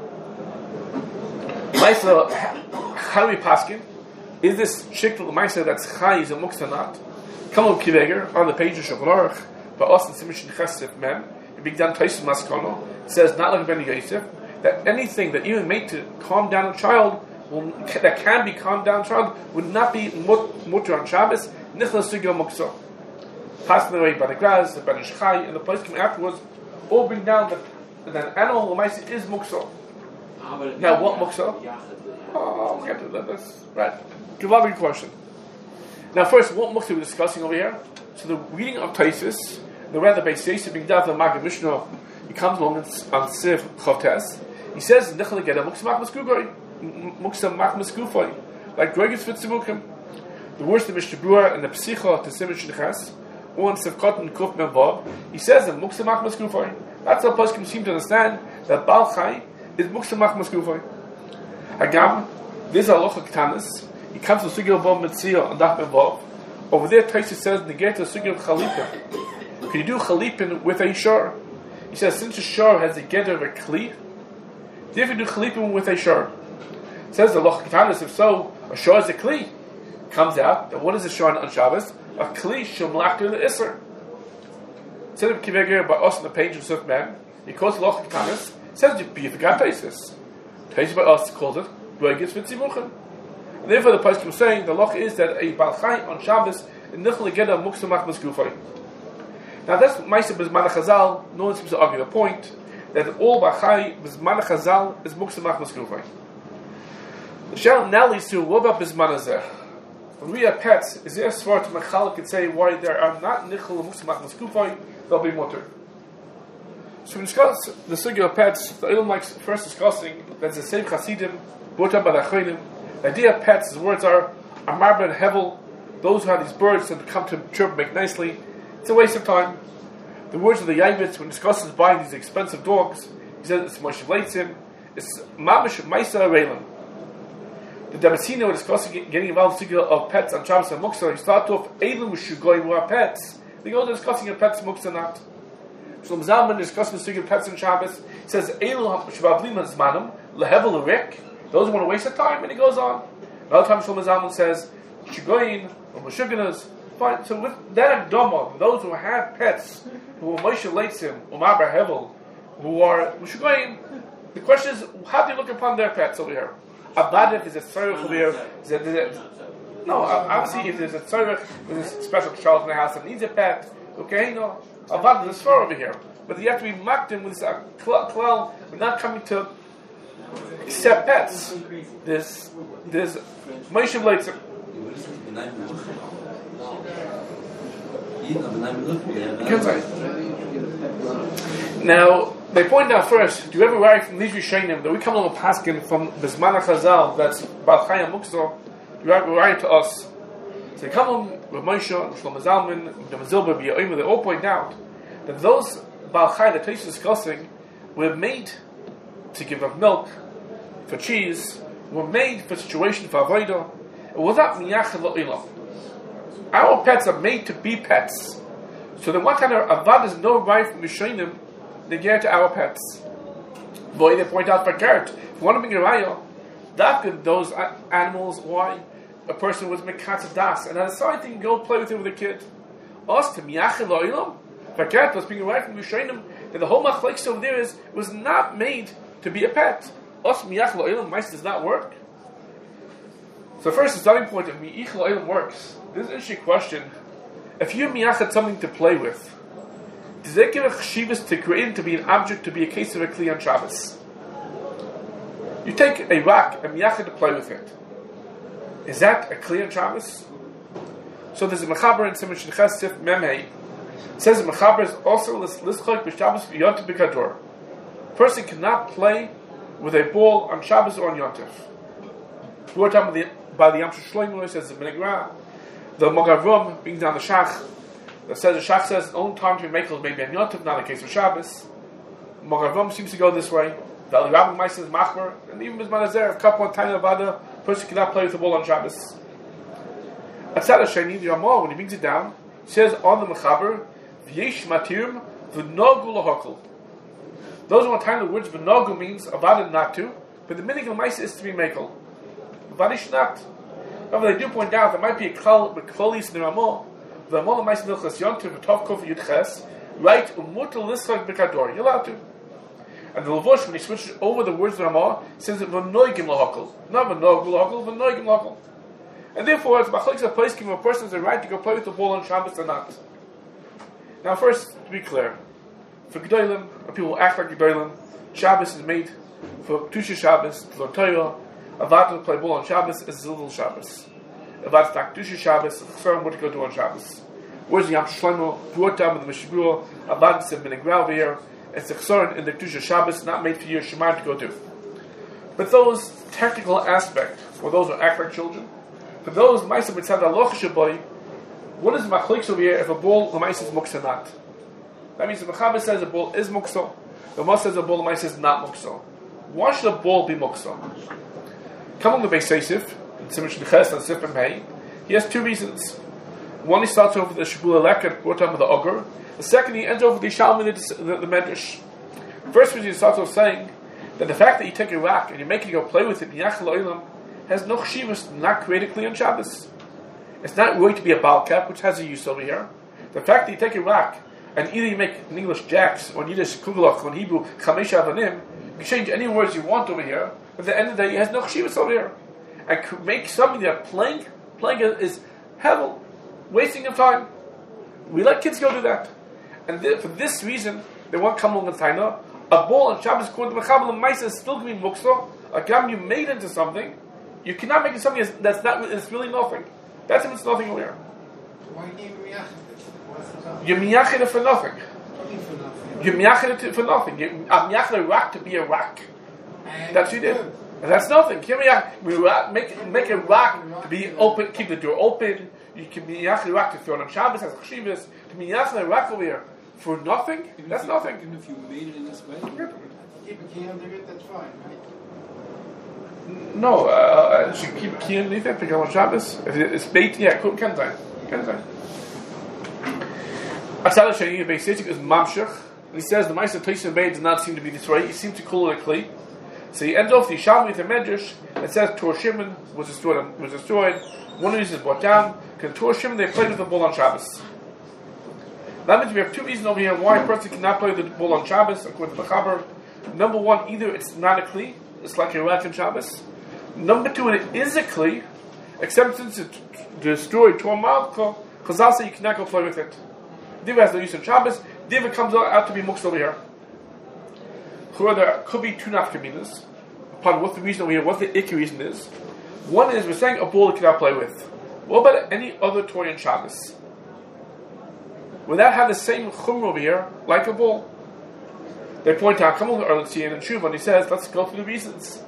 Speaker 1: Maisa, how do we pass it? Is this shikl Maisa that's chai is a muksa not? Come on, Kiveger, on the page of Shulchan Aruch, by Austin Simishin Chesef Mem, it being done Tosfos Maskono, says not like Ben Yosef, that anything that even made to calm down a child, that can be calmed down a child, would not be mutter on Shabbos, nichlas sugil muksa. Passing away by the grass, the Ben Ishchai, and the place coming afterwards, all bring down that an animal Maisa is muksa. Now, what muksa? Oh, we'll get to that. That's right. Good question. Now, first, what muksa we're discussing over here? So, the reading of Tosfos, the rather Beis Yosef being down to the Maggid Mishnah, he comes along on Siv Chavtes. He says, "Nichal Geda muksa machmas gufay, muksa machmas gufay, like Groigus Vitzimukim." The words of the Mishnah Berurah and the Psicha to Siman Shneches, on Sivkot and Kuf Memvav, he says that muksa machmas gufay. That's how Poskim seem to understand that Baal Chai is muksa machmas gufay. Hagam, this is halacha ketanis. He comes to Sugil Vav Mitzia on Daf Memvav. Over there, Tosfos says negate the Sugil Chalipin. Can you do Chalipin with a shor? He says since a shor has a get of a kli, if you do Chalipin with a shor, says the halacha ketanis. If so, a shor is a kli. Comes out that what is a shor on Shabbos? A kli shumlakter the iser. Instead of Kiveger by us on the page of Suf Man, he calls the halacha ketanis. Says you forgot Tosfos. Tosfos by us calls it Groigus Vitzimuchim. And therefore, the Poskim was saying the loch is that a Baal Chai on Shabbos is nichel geda muksa machmas gufay. Now that's Maisa B'zman Chazal. No one seems to argue the point that all Baal Chai B'zman Chazal is muksa machmas gufay. The shell now leads to what about B'zman Azeh? When we have pets, is there a svart Mechal could say why there are not nichel muksa machmas gufay? They'll be mutter. So we discuss the sugya of pets. The Ilm likes first discussing that's the same Chasidim brought up by the Achronim. The idea of pets, his words are Amar ben Hevel, those who have these birds that come to chirp and make nicely. It's a waste of time. The words of the Yavitz, when he discusses buying these expensive dogs, he says it's Moshe Leitzim, it's Mamish Maisa Reilim. The Damasino were discussing getting involved in the sugya of pets on Shabbos and Muksa. He started off, Eilu Shugoy were pets. They go discussing if pets Muksa not. Shlomo Zalman discussing the sugya of pets on Shabbos. He says, Eilu Shabablim Zmanam, Lehevel Rik. Those who want to waste their time, and he goes on. Another time Shlomo Zalman says, Shigoyin, or Meshuganas. Fine. So with that Doma, those who have pets, who are Moshe Leitzim, or Mabar Hevel, who are Meshugoyin, the question is, how do you look upon their pets over here? Abadif is a tzarech over here. No, obviously if there's a tzarech, there's a special child in the house that needs a pet, okay, no. Abadif is far over here. But you have to be makdim with this klal, we're not coming to accept pets. There's Moshe Leitzim. Now, they point out first, do you ever write from these Rishonim that we come along a paskin from B'zman Chazal, that's Baal Chai and Muksa, do you ever write to us So they come on with Moshe, Shlomo Zalman, the Mazilba, B'Yoim, they all point out that those Baal Chai that Tosfos is discussing were made to give up milk, for cheese, were made for situation, for avodah. It was not miyachid lo'ilam. Our pets are made to be pets. So then what kind of avad is no right from Mishonim they get to our pets? Boy, they point out for carrot. If you want to bring a raya, that those animals, why? A person was mekatz das, and as a side thing, go play with it with a kid. Us to miyachid lo'ilam, for carrot was being right from Mishonim, that the whole machlekes over there was not made to be a pet. Us miyachid lo'ilam, mice does not work. So first, the starting point of mi'ich lo'ilam works. This is an interesting question. If you miyachid something to play with, does that give a chshivas to create it to be an object, to be a case of a kli on Shabbos? You take a rock, a miyachid to play with it. Is that a kli on Shabbos? So there's a mechaber in Simon Shneches Sif Memhei. It says the mechaber is also lischok b'Shabbos v'yontif b'kador. Person cannot play with a ball on Shabbos or on Yontif. Brought down by the Yam Shlomo, says the Menegra, the Mogarum being down the Shach. That says the Shach says the only time to be makel is maybe on Yontif, not in case of Shabbos. Mogarum seems to go this way. The Rabbi Meiss is Machmer, and even Bisman Azer, a couple of tiny Avada, person cannot play with the ball on Shabbos. Atzad Hasheni, the Ramah, when he brings it down, says on the Mechaber, V'yesh Matirim V'nogu Lahokal. Those are tiny words. V'nogu means Avada not to, but the meaning of Meiss is to be makel. Vadish not. However, they do point out there might be a klal with klolis in the Ramah. The Ramah of Meiss Nilchas Yontiv V'tov Kof Yudches, right? Umutal Lischak B'Kador. You're allowed to. And the Levush, when he switches over the words of the Ramah, says it V'noigim Lahokal, not V'nogu Lahokal, V'noigim Lahokal. And therefore, it's machlokes a place giving a person the right to go play with the ball on Shabbos or not. Now, first, to be clear, for Gedolim, or people who act like Gedolim, Shabbos is made for Tusha Shabbos, for Torah. Avad to play ball on Shabbos is Zilzal Shabbos. Avad to Tusha Shabbos, Chsarim what to go do on Shabbos. Where's the Yam Shlomo brought down with the Mishabur? Avad said Menegra over here. It's the Chsarim in the Tusha Shabbos, not made for your Shemar to go do. But those technical aspects, for those who act like children, for those Ma'aseh Mitzad Aloch Shaboy, what is the machlokes over here if a ball the Ma'aseh is muksa or not? That means the Mechaber says the ball is muksa, the Moshe says the ball the Ma'aseh is not muksa. Why should a ball be muksa? Come on the Beis Yosef, in Simon Shneches and Sif Memhei, he has two reasons. One, he starts over the Shabula Leket, brought down with the Ogur. The second, he ends over the Shalmi, the Medrash. First reason, he starts off saying that the fact that you take a rock and you make it go play with it, Yachal Oilam, has no chshivas to not create a kli on Shabbos. It's not going to be a bal cap, which has a use over here. The fact that you take a rock and either you make in English jacks or in Yiddish kugelach or in Hebrew chamesh avanim, you can change any words you want over here. But at the end of the day, it has no chshivas over here, and make something that playing is hevel, wasting of time. We let kids go do that, and for this reason, they won't come along with taina. A ball on Shabbos according to Mechabel and Ma'aseh is still going to be muksa. A gam you made into something. You cannot make it something that's not. It's really nothing. That's if it's nothing over here.
Speaker 4: Why do you miyachid?
Speaker 1: You're miyachid it for nothing.
Speaker 4: For nothing.
Speaker 1: You're miyachid it for nothing. You're miyachid a rock to be a rock. That's what you did. And that's nothing. Make a rock to be open. Keep the door open. You can miyachid a rock to throw it on Shabbos as chshivas. To miyachid a rock over here for nothing. That's nothing.
Speaker 5: Even if you made it in this way.
Speaker 4: Keep a key under it, that's fine, right?
Speaker 1: No, should keep a key underneath it because on Shabbos. If it's bait, yeah, can't time. Atzal Shani Beis Yosef is mamshach, and he says the Ma'aseh Tosfos Bay does not seem to be this way. He seems to call it a kli. So he ends off the Yishalmi with a medrash that says Tor Shimon was destroyed. One reason is brought down because Tor Shimon they played with the bull on Shabbos. That means we have two reasons over here why a person cannot play with the bull on Shabbos according to the Chaber. Number one, either it's not a kli, it's like a rat on Shabbos. Number two, and it is a kli, except since it destroyed Tor Malcha, Chazal say you cannot go play with it. Diva has no use on Shabbos. Diva comes out to be muksa over here. There could be two nafkaminas upon what the reason over here, what the ikki reason is. One is we're saying a ball you cannot play with. What about any other toy on Shabbos? Would that have the same chumra over here like a ball? They point out, come on, Erlen Tzion and Shuvah, and he says, let's go through the reasons.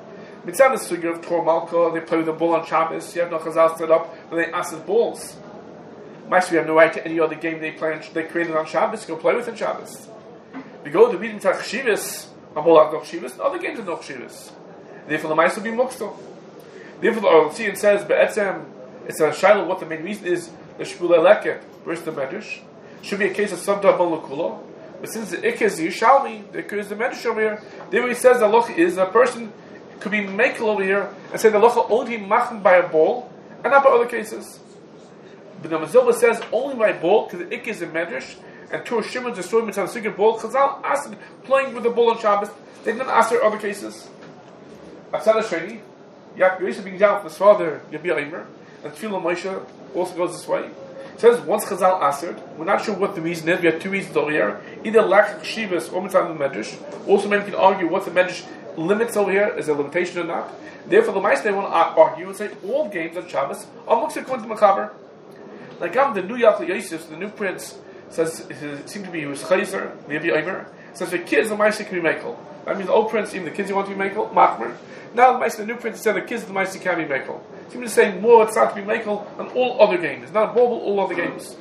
Speaker 1: Mitzvah the sugi of Tor Malka, they play with the bull on Shabbos. You have no chazal set up, but they ask balls. Mice, we have no right to any other game they created on Shabbos. Go play with on Shabbos. We go to read Mitzvah Chshivas. Mabul have no Chshivas. Other games have no Chshivas. Therefore, the mice will be muksel. Therefore, the Orltzian says, "Be'etzem, it's a shiloh. What the main reason is the shpula leket versus the medrash should be a case of sabda bon lekula. But since the ik is the Yishalmi, the ik is the medrash over here. Therefore, he says the loch is a person could be makel over here and say the loch only machem by a ball and not by other cases. But the Mazilba says only by ball because the ik is a medrash and Tur Shimon destroyed mitzvah the secret ball. Chazal asked playing with the ball on Shabbos. They didn't ask her other cases. After Sheni, Yaakov being down from his father, Yabi Aimer, and Tfilah Moshe also goes this way. It says once Chazal answered, we're not sure what the reason is. We have two reasons over here: either lack of Shivas or mitzvah the medrash. Also, men can argue what the medrash limits over here is a limitation or not. Therefore, the mice they want to argue and say all games on Shabbos are muktzah according to Mechaber. Like the new Yaakov Yosef, the new prince, says it seemed to be he was Chayzer, Yabi Aimer. Says the kids the mice can be makel. That means the old prince, even the kids who want to be makel, machmer. Now the new prince said the kids of the mice can be makel. Seems to say more it's not to be makel on all other games. It's not a ball, all other games.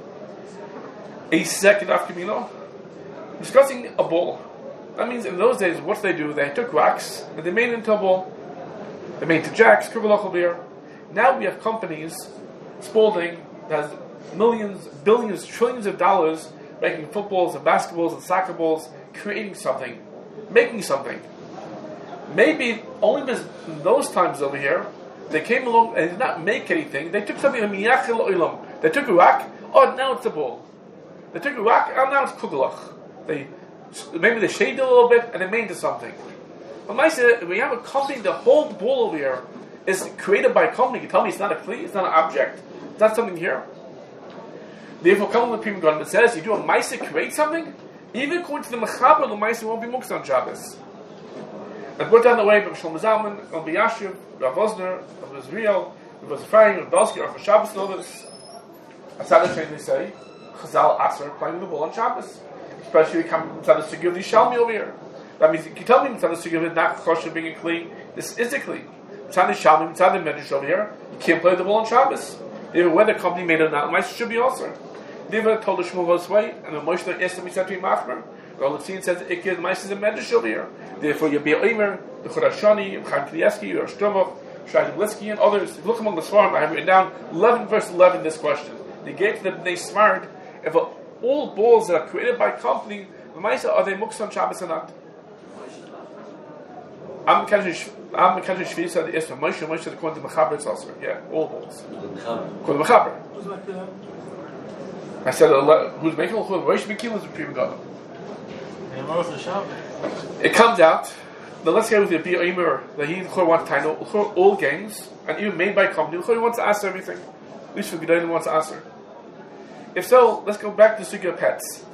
Speaker 1: A second after Kamino, discussing a ball. That means in those days, what they do? They took rocks and they made it into a ball. They made it to jacks, beer. Now we have companies, Spalding, that has millions, billions, trillions of dollars making footballs and basketballs and soccer balls, creating something, making something. Maybe only because in those times over here, they came along and did not make anything. They took something, they took a rock, oh, now it's a ball. They took a rock, oh, now it's kugelach. Maybe they shaved it a little bit and they made it into something. But I said, when you have a company, the whole ball over here is created by a company. You tell me it's not a kli, it's not an object, it's not something here. Therefore, come with the Prima Gun that says you do a Maisa create something, even according to the Mechaber, the Maisa won't be muktzah on Shabbos. And put down the way Rav Shlomo Zalman, Rav Yashiv, Rav Osner, Rav Israel, Rav Ephraim, Rav Dalski, Rav Shabbos, and others. That's how they say Chazal Aser playing with the ball on Shabbos. Especially come to the Sugi of the Yishalmi over here. That means you can tell me to the Sugi of it not kosher being a kli. This is a kli. Mitzad the Yishalmi, Mitzad the Medrash over here, you can't play the ball on Shabbos. Even when the company made it or not, Maisa should be also. Never told the Shmuel goes way, and the Moshe asked him, he said to him, Machmer. The Orltzian says, Ikir, the Maisa is a Medrash over here. Therefore, Yabi Aimer, the Chorashani, Chaim Knievsky, Rosh Shtrovach, Shai Blitzky, and others. If you look among the Svarim, I have written down 11 verse 11 this question. They gave to the Bnei Smart, if all balls that are created by company, the Maisa, are they muktzah on Shabbos or not? I'm Mekadosh Shvi said the Isra Moshe said according to Mechaber it's also. Yeah, all balls. According to Mechaber. I said, who's making all chul? Rosh Mikil is a Prima Gun. It comes out. Now let's get with the Bi Aimer that he wants to know all games and even made by company. He wants to answer everything. At least for Gedolim wants to answer. If so, let's go back to the Sugi of pets.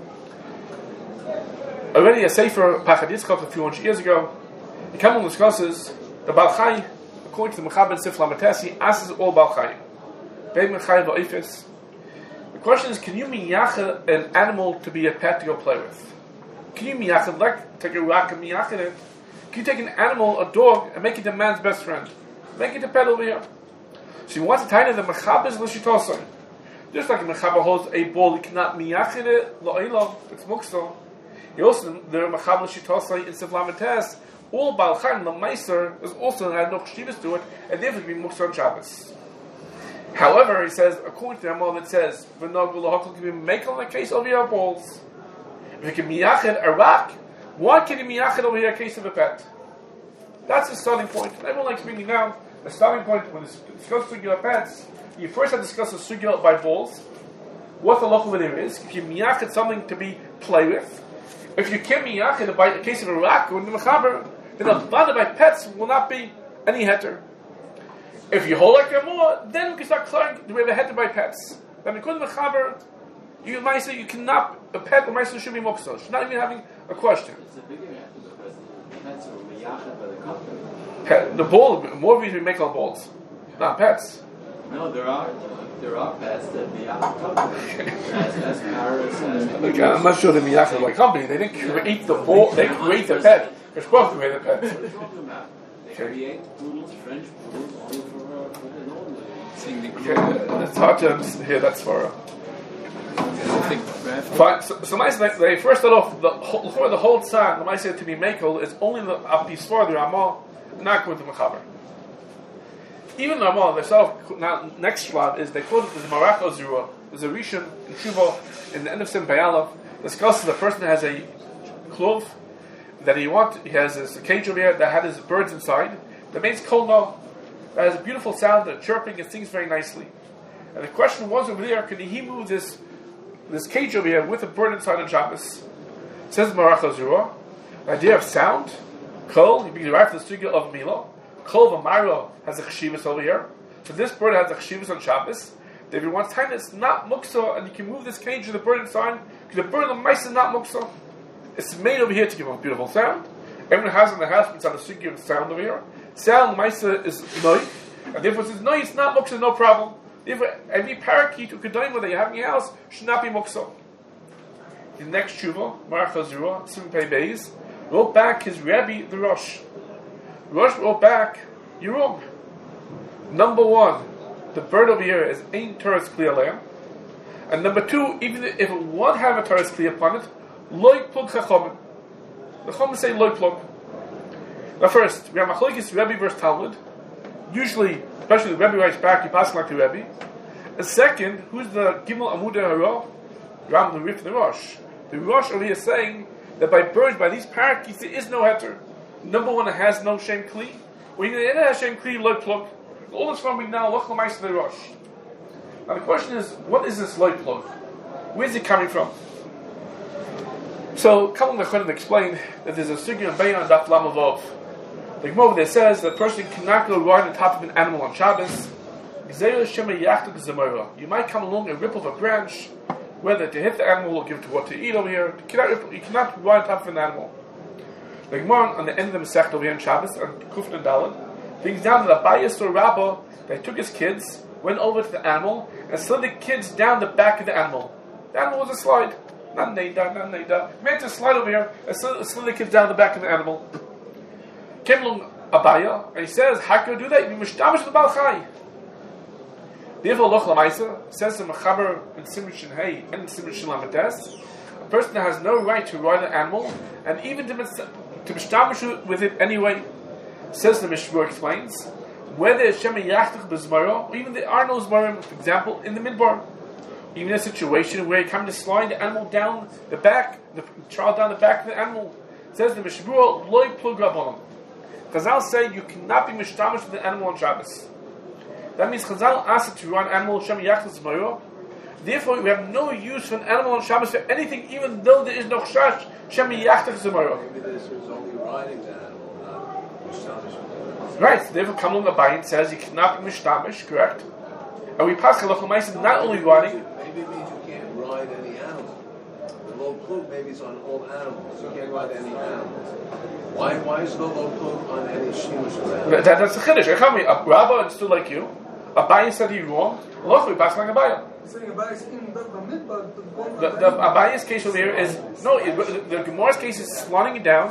Speaker 1: Already a Sefer Pachad Yitzchak a few hundred years ago, he comes and discusses the Baal Chai, according to the Mechaber Sif Lamates, he asks all Baal Chai. Bein Mechai V'Oifis. The question is, can you miyachad an animal to be a pet to go play with? Can you miyachad, like take a rock and miyachad it? Can you take an animal, a dog, and make it a man's best friend? Make it a pet over here. So he wants to tie the Mechaber is l'shitosai. Just like a Mechaber holds a ball, he cannot miyachad it, lo'ilam, it's muktzah. He also, the Mechaber l'shitosai in Sif Lamates, all Baal Chai and the Meiser is also had no chshivas to it, and therefore be muktzah on Shabbos. However, he says, according to Ramal, it says, "V'nogul can be makel in the case of your balls. If you can miyachid a rock, why can you miyachid over here a case of a pet?" That's the starting point. And everyone likes bringing down the starting point when it's discussed sugya pets. You first have to discuss the sugya by balls. What the local there is. If you miyachid something to be play with, if you can miyachid by a case of a rock or in the mechaber, then a bother by pets will not be any heter. If you hold like more, then we can start clearing the way the head by pets. Then according to the Chaber, you might say you cannot, a pet or Maisa should be muktzah. She's not even having a question.
Speaker 3: It's a bigger answer to the question. Pets are miyachad by the company.
Speaker 1: The ball, more reason we make on balls, not pets.
Speaker 3: No, there are pets that miyachad company. As parrots, as
Speaker 1: I'm not sure they're miyachad by company. They didn't create the ball, they create the pet. They're supposed to create the pet.
Speaker 3: What are you talking about? They We ate poodles, French poodles, only for the normal.
Speaker 5: Seeing the
Speaker 1: It's hard to hear that svara. Fine. So they first start off the whole tzad. The Maisa to be makel is only the apisvar the Ramah, not going to Mechaber. Even the Ramah, they start off now. Next shlav is they call it the Marako Zerua. There's a rishon in Tshuva in the end of Sim Bayalav discusses the person that has a clove that he has this cage over here that had his birds inside. The main kolna that has a beautiful sound, that chirping and sings very nicely. And the question was over there, can he move this cage over here with a bird inside on Shabbos? Says Marach Zerua, the idea of sound, kol, you be derived from the sugya of Milo. Kol v'mayro has a cheshivas over here. So this bird has a cheshivas on Shabbos. If you want time it's not muksa, and you can move this cage with the bird inside, because the bird on the mice is not muksa. It's made over here to give a beautiful sound. Everyone has in the house, it's on the sugya of sound over here. Sound, mice is noi, and therefore it says no, it's not muksa, no problem. Therefore, every parakeet or kedayma that you have in your house should not be muksa. The next tshuva, Marach Zerua, Simon Pei Beis, wrote back his Rebbe, the Rosh. Rosh wrote back, you're wrong. Number one, the bird over here is ain't Torah's clear lamb. And number two, even if it would have a Torah's clear upon it, loy plug chachamim. The chachamim say loy plug. Now first, we have machlokes Rebbe versus Talmud. Usually, especially the Rebbe writes back, you pass like the Rebbe. And second, who's the Gimel Amudei Hara? Ram the Rif the Rosh. The Rosh over here is saying that by birds, by these parakeets, there is no heter. Number one, it has no shem kli. When it has shem kli, loy plug. All this from me now, loch l'mais the Rosh. Now the question is, what is this loy plug? Where is it coming from? So, Kalam Lechonim explained that there's a sugya in Beyan Daf Lamavov. The Gemara there says that a person cannot go ride on top of an animal on Shabbos. You might come along and rip off a branch, whether to hit the animal or give it to what to eat over here. You cannot ride on top of an animal. The Gemara on the end of the Masech over here on Shabbos, on Kufn and Daled, brings down that Abayas or Rabbah, they took his kids, went over to the animal, and slid the kids down the back of the animal. The animal was a slide. Not neida. Meant to slide over here, and slid the kids down the back of the animal. Came along Abaya, and he says, how can I do that? You mishtamish the Baal Chai. Therefore, Loch Lamaisa says to Mechaber in Simon Shin and Simon Shin Lamates, a person that has no right to ride an animal, and even to mishtamish with it anyway, says the Mishmur explains, whether it's Shem Yachtach B'Zmara, or even there are no Zmarim, for example, in the Midbar. Even a situation where you come to slide the animal down the back, the child down the back of the animal, says the Mishmur, Loi Plug Rabbanim. Chazal say you cannot be mishtamish with the animal on Shabbos. That means Chazal asked to run animal Shem Yachtach B'Zmara. Therefore, we have no use for an animal on Shabbos for anything, even though there is no Chash Shem Yachtach B'Zmara.
Speaker 2: Maybe this is only riding the animal, not mishtamish.
Speaker 1: Right, therefore Kamlum Abayin says you cannot be mishtamish, correct? And we pass Halach L'Maisa not only riding.
Speaker 2: Maybe it means you can't ride any animal. The low plug maybe it's on all animals. You can't ride any animals. Why is the low plug on any shimush around?
Speaker 1: That's a chiddush. Rabba understood like you. Abayin said he wrong. Loch we pass like Abayin. The Abayin's case over here is no. The Gemara's case is sliding it down.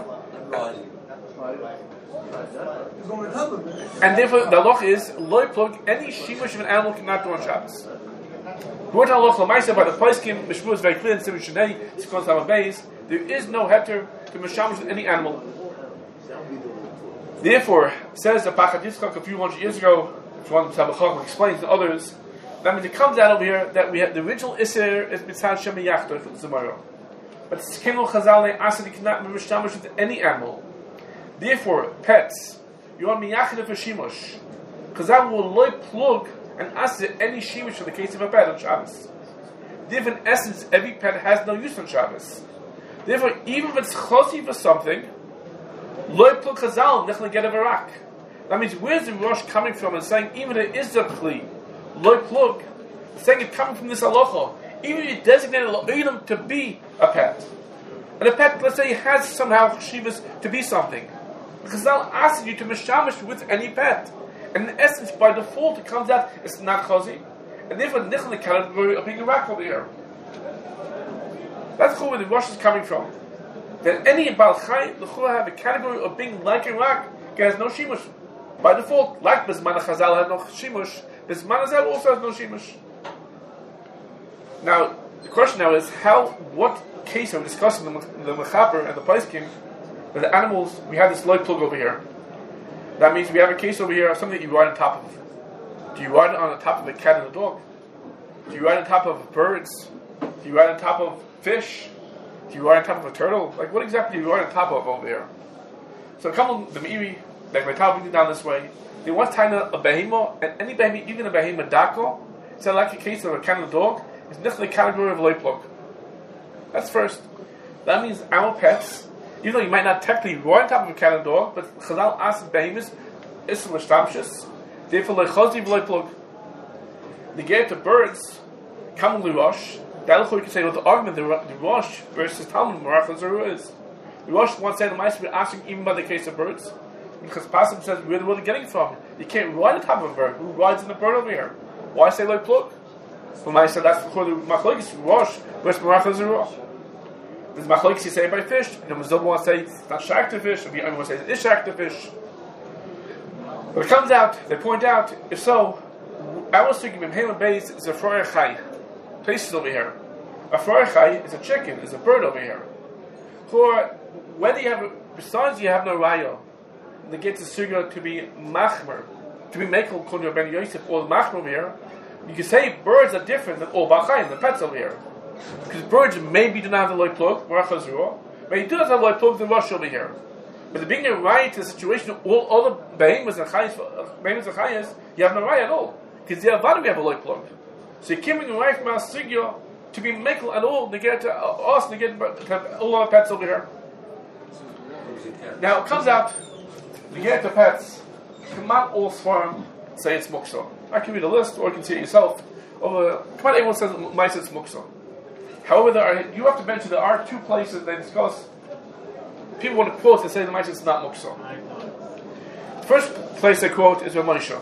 Speaker 1: And therefore, the halach is loy plug. Any shimush of an animal cannot do on Shabbos. By the Paiskim, Mishmur is very clear in Simon Shnei, it's called Sama Beis. There is no heter to mishamish with any animal. Therefore, says the Pachat Yitzchak a few hundred years ago, if one Tabachach explains to others, that means it comes out over here that we have the original Isser is Mitzad Shem Yachtach Zimara. But Skimel Chazal Asad you cannot be mishamish with any animal. Therefore, pets, you are miyachid for shimush. Chazal will loy plug and ask any shimush in the case of a pet on Shabbos. Therefore, in essence, every pet has no use on Shabbos. Therefore, even if it's chosi for something, loy plug chazal nechna get a varak. That means where's the Rosh coming from and saying even it is a kli, loy plug, saying it coming from this halacha. Even if you designate a lo'ilam to be a pet, and a pet, let's say, has somehow chshivas to be something. Chazal asks you to mishamish with any pet. And in essence, by default, it comes out, it's not chazi. And therefore, nichel the category of being a rak over here. That's where the Rosh is coming from. That any Baal Chai, the Chura have a category of being like a rak, has no shimush. By default, like Bisman Chazal had no shimush, Bisman Hazel also has no shimush. Now, the question now is what case are we discussing the Mechaber and the Paiskim, that the animals, we have this light plug over here. That means we have a case over here of something that you ride on top of. Do you ride on the top of a cat and a dog? Do you ride on top of birds? Do you ride on top of fish? Do you ride on top of a turtle? Like, what exactly do you ride on top of over here? So, come the Meiri, like my top brings it down this way. They want to tie a behemoth, and any behemoth, even a behemoth dako, so like the case of a cat and a dog, is not the category of light plug. That's first. That means our pets, even though you might not technically ride on top of a cat and a dog, but Chazal asked behemoths, is l'shtamshus, therefore l'chazi v'light plug. The get to birds, Kamal Rosh, that's what you can say with the argument the Rosh versus Talmud Marach Zerua is. The Rosh wants to say the mice we're asking even by the case of birds. Because Passim says where the world is getting from. You can't ride on top of a bird. Who rides in the bird over here? Why say like plug? Well, mice said that's for the Machlokes Rosh versus Marach Zerua. There's Machlokes you say by fish. The Mazal wants to say it's not shak to fish, or the other one says it is shak to fish. But it comes out, they point out, if so, our sugim in Haman base is a froyer chai. Places over here. A froyer chai is a chicken, is a bird over here. For whether you have, besides you have no raya, they get the sugya to be machmer, to be mekel konyo ben Yosef or the machmer over here. You can say birds are different than all bachayim, the pets over here, because birds maybe do not have the light plug, but you do not have the light plug, the rush over here. But the being a raya to the situation of all other behemoths and chayas, you have no raya at all. Because the Avada we have a light plug. So you're keeping away from our Sigya to be Mekel at all, to get to us, to get to have all our pets over here. Now it comes out, you get the pets, come out all swarm, say it's Muksa. I can read a list, or you can see it yourself. Come out, everyone says mice it's Muksa. However, you have to mention there are two places they discuss. People want to quote and say the mice it's not Muksa. First place they quote is Ramosha.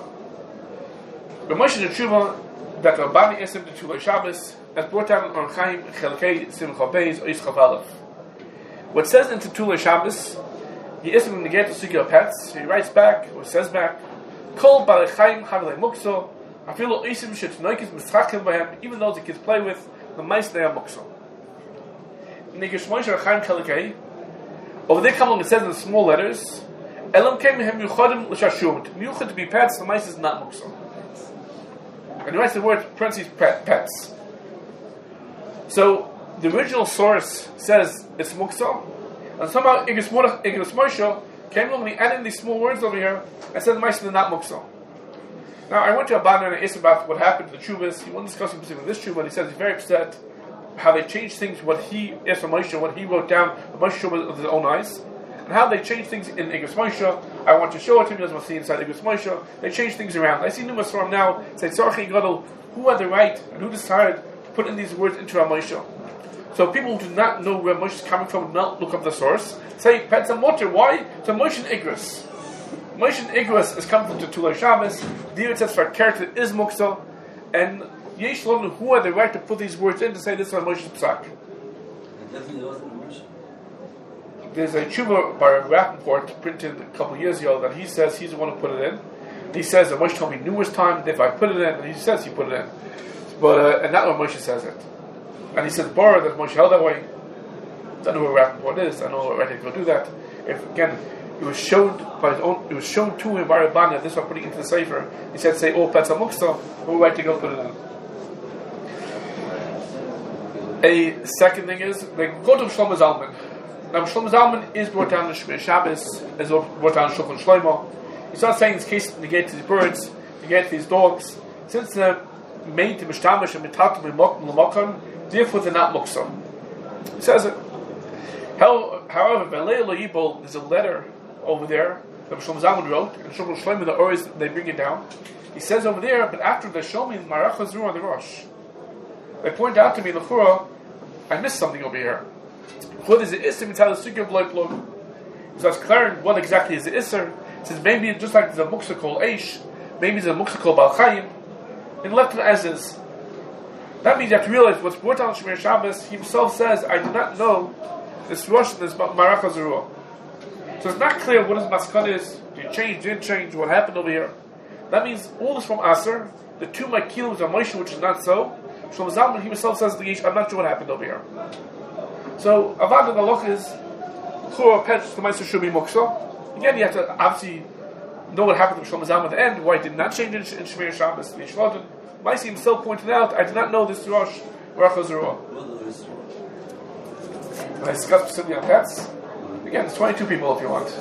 Speaker 1: The Moshe the Tshuva that Rabbani Esim the Tulei Shabbos as brought down on Chaim Chelkei Simcha Beis Ois Chav Aleph. What says in Tulei Shabbos, he Esim the Get to Sugya Pets. He writes back or says back, Kol Balei Chaim Chavilei Mukso. Afilu Oisim Shet Noikis Mischakim Bahem. Even though the kids play with the mice, they are Mukso. Nigish Moshe Chaim Chelkei. Over there, come along. It says in small letters, Elam Kem Mehem Yuchadim L'Shashum. Yuchad to be pets. The mice is not Mukso. And he writes the word parentheses pets. So the original source says it's muksa, and somehow Igros Moshe came along and added these small words over here and said the mice are not muksa. Now I went to Abana and I asked about what happened to the Chuvas. He wasn't discussing specifically this Chuva, but he says he's very upset how they changed things. What he asked for Moshe, what he wrote down, the Moshe Chuva with his own eyes. And how they change things in Igros Moshe. I want to show it to him, he doesn't want to see inside Igros Moshe. They change things around. I see numerous from now say Tzarchi Gadol, who had the right and who decided to put in these words into our Moshe. So people who do not know where Moshe is coming from, do not look up the source, say Pets and Motor. Why? So Moshe and Igros. Moshe and Igros is coming from Tulei Shabbos. David says for a character is Muksa, and Yesh Lomnu, who had the right to put these words in to say this is Moshe's Psak. There's a tshuva by Rappaport printed a couple of years ago that he says he's the one who put it in. He says that Moshe told me numerous times if I put it in, and he says he put it in. But and not when Moshe says it. And he says Bar that Moshe held that way. I don't know where Rappaport is. I know where to go do that. If again it was shown by his own, it was shown to him by Rabbana. This one putting it into the sefer. He said, "Say all pets are muksa." We're right to go put it in. A second thing is they go to Shlomo Zalman. Now, Shlomo Zalman is brought down to Shmir Shabbos, is brought down to Shulchan Shlomo. He starts saying this case, negate these birds, negate these dogs, since they're made to Mishtamish and Mitatum and L'Mokum, therefore they're not Muksa. He says it. However, Belei Lo Yibol, there's a letter over there that Shlomo Zalman wrote, and Shulchan Shlomo, the Oris, they bring it down. He says over there, but after they show me Marach Hazru on the Rosh, they point out to me, L'Chura, I missed something over here. What is the Isser inside the Sugya of Light Plug? So it's clear what exactly is the Isser. It says maybe just like there's a Muksa called Eish, maybe there's a Muksa called Balchayim, and left it as is. That means you have to realize what's brought down Shemir Shabbos, he himself says, I do not know this Rosh, this Marach HaZeruah. So it's not clear what his Maskana is. Do Did it change? Didn't change? What happened over here? That means all this from Aser. The two Makilim are Moshe, which is not so. Shlomo Zalman himself says the Yesh, I'm not sure what happened over here. So Avad the Loch is Chur Pet the Meister should be Muksa. Again, you have to obviously know what happened to Shlomo Zalman at the end. Why it did not change in Shemir Shabbos? The Yishlotin. Maisi himself pointed out, I did not know this Rosh Baruch Zerah. And I discussed specifically on pets. Again, it's 22 people if you want.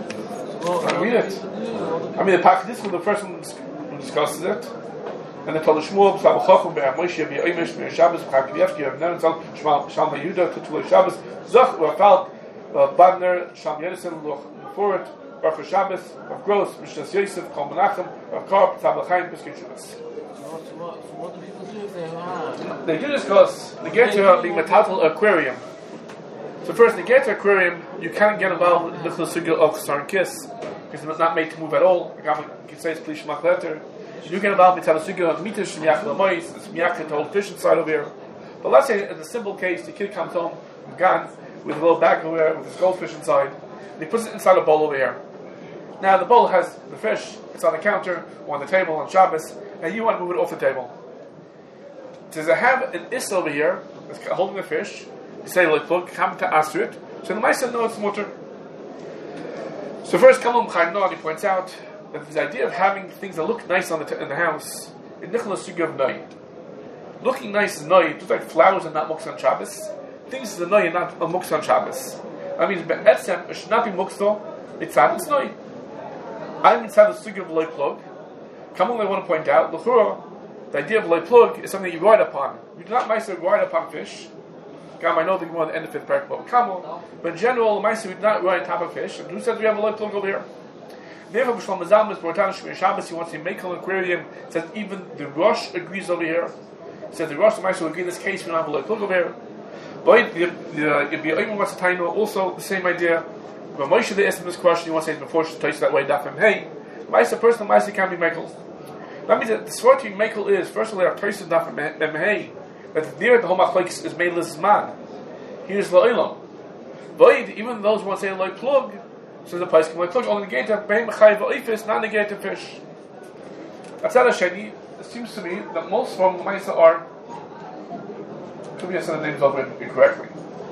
Speaker 1: I read it. I mean, the Pakadis was the first one who discusses it. And they told the Shmuel, B'Slam Chachum, B'Amoshe, B'Yomish, B'Shabbos, B'Chakivyevki, B'Neren, Shalma Yehuda, Tutulei Shabbos, Zach, Rafal, Badner, Shalm Yedison, Loch Neforet, Baruch Shabbos, Rav Gross, Mishnas Yosef, Kol Menachem, Rav Karp, Tab L'chaim, Piskei Shabbos.
Speaker 3: What do people do if they
Speaker 1: They do this because they get to the Metatal aquarium. So first, they get to aquarium, you can't get involved with the Sugya of Chasar and Kiss, because it's not made to move at all. You can say it's Klish Mach letter. You get involved with the Sugya of Mitish, Miyach Lamois, it's Miyach the whole fish inside over here. But let's say, in a simple case, the kid comes home from Gan with a little bag over here with his goldfish inside, and he puts it inside a bowl over here. Now, the bowl has the fish, it's on the counter, or on the table on Shabbos, and you want to move it off the table. Does it have an is over here that's holding the fish? You say, look, come to answer it. So the Maisa knows it's mutter. So first, Kalum Chaim Noah, he points out that this idea of having things that look nice in the house, in Nicholas Sugya of Noi. Looking nice is Noi, just like flowers and not Muksa on Shabbos. Things is a Noi and not a Muksa on Shabbos. I mean, Be'etzem, it should not be Muksa, Mitzad, it's Noi. I'm inside the Sugya of Loi Plug. Kalum, I want to point out, L'chura, the idea of Loi Plug is something you ride upon. You do not Maisa ride upon fish. I know the Gemara at the end of 5th paragraph of Kamel, but in general, Maisa we do not ride on top of fish. And who says we have a light plug over here? Therefore, B'Shlomo Zalman, B'Rotan Shemir Shabbos, he wants to make an aquarium. Says even the Rosh agrees over here. He says the Rosh and Maisa will agree in this case. We don't have a light plug over here. But if you even wants to tell you also the same idea. When Moshe they asked him this question, he wants to say before she takes that way. Dafim hey, Maisa person Maisa can be Mekel. That means that the sort to be Mekel is first of all, our Tosis Dafim hey. That near the whole machlokes is made lizman. Here's la'olam. But even those who want to say like plug, so the place can like plug only negate that bein mechayiv va'ifis, not negate the fish. That's not a sheni. It seems to me that most from Maisa are. Could be some names over incorrectly.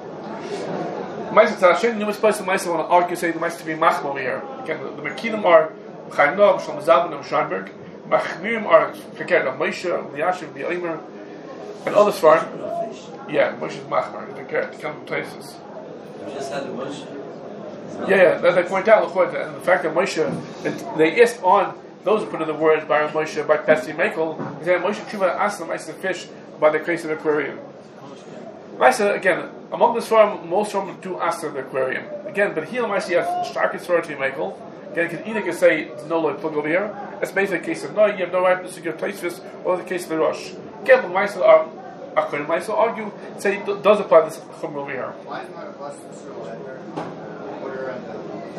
Speaker 1: Maisa Tzarashen, numerous places in Maisa want to argue, say the Maisa to be machma over here. Again, the Mekinim are Chaim Noah, Shlomo Zalman, and Scheinberg. Machmirim are Pekert of Moshe, Yashiv, the Eimer. And others for yeah, Moshe is Machmar, they come from places.
Speaker 3: You just had a Moshe.
Speaker 1: Yeah, they point out and the fact that Moshe, they asked on those who put in the words by Moshe, by Pesty Mekel, they said Moshe Tshuva asked them, I said fish by the case of the aquarium. I said again, among this farm, most of them do ask the aquarium. Again, but here I see a starkest for to Mekel. Again, you either can say there's no light plug over here. That's basically a case of no, you have no right to secure Taisvis, or the case of the Rosh. Again, when Maisa argue, say it does apply this chum over here.
Speaker 4: Why is not a blessed order and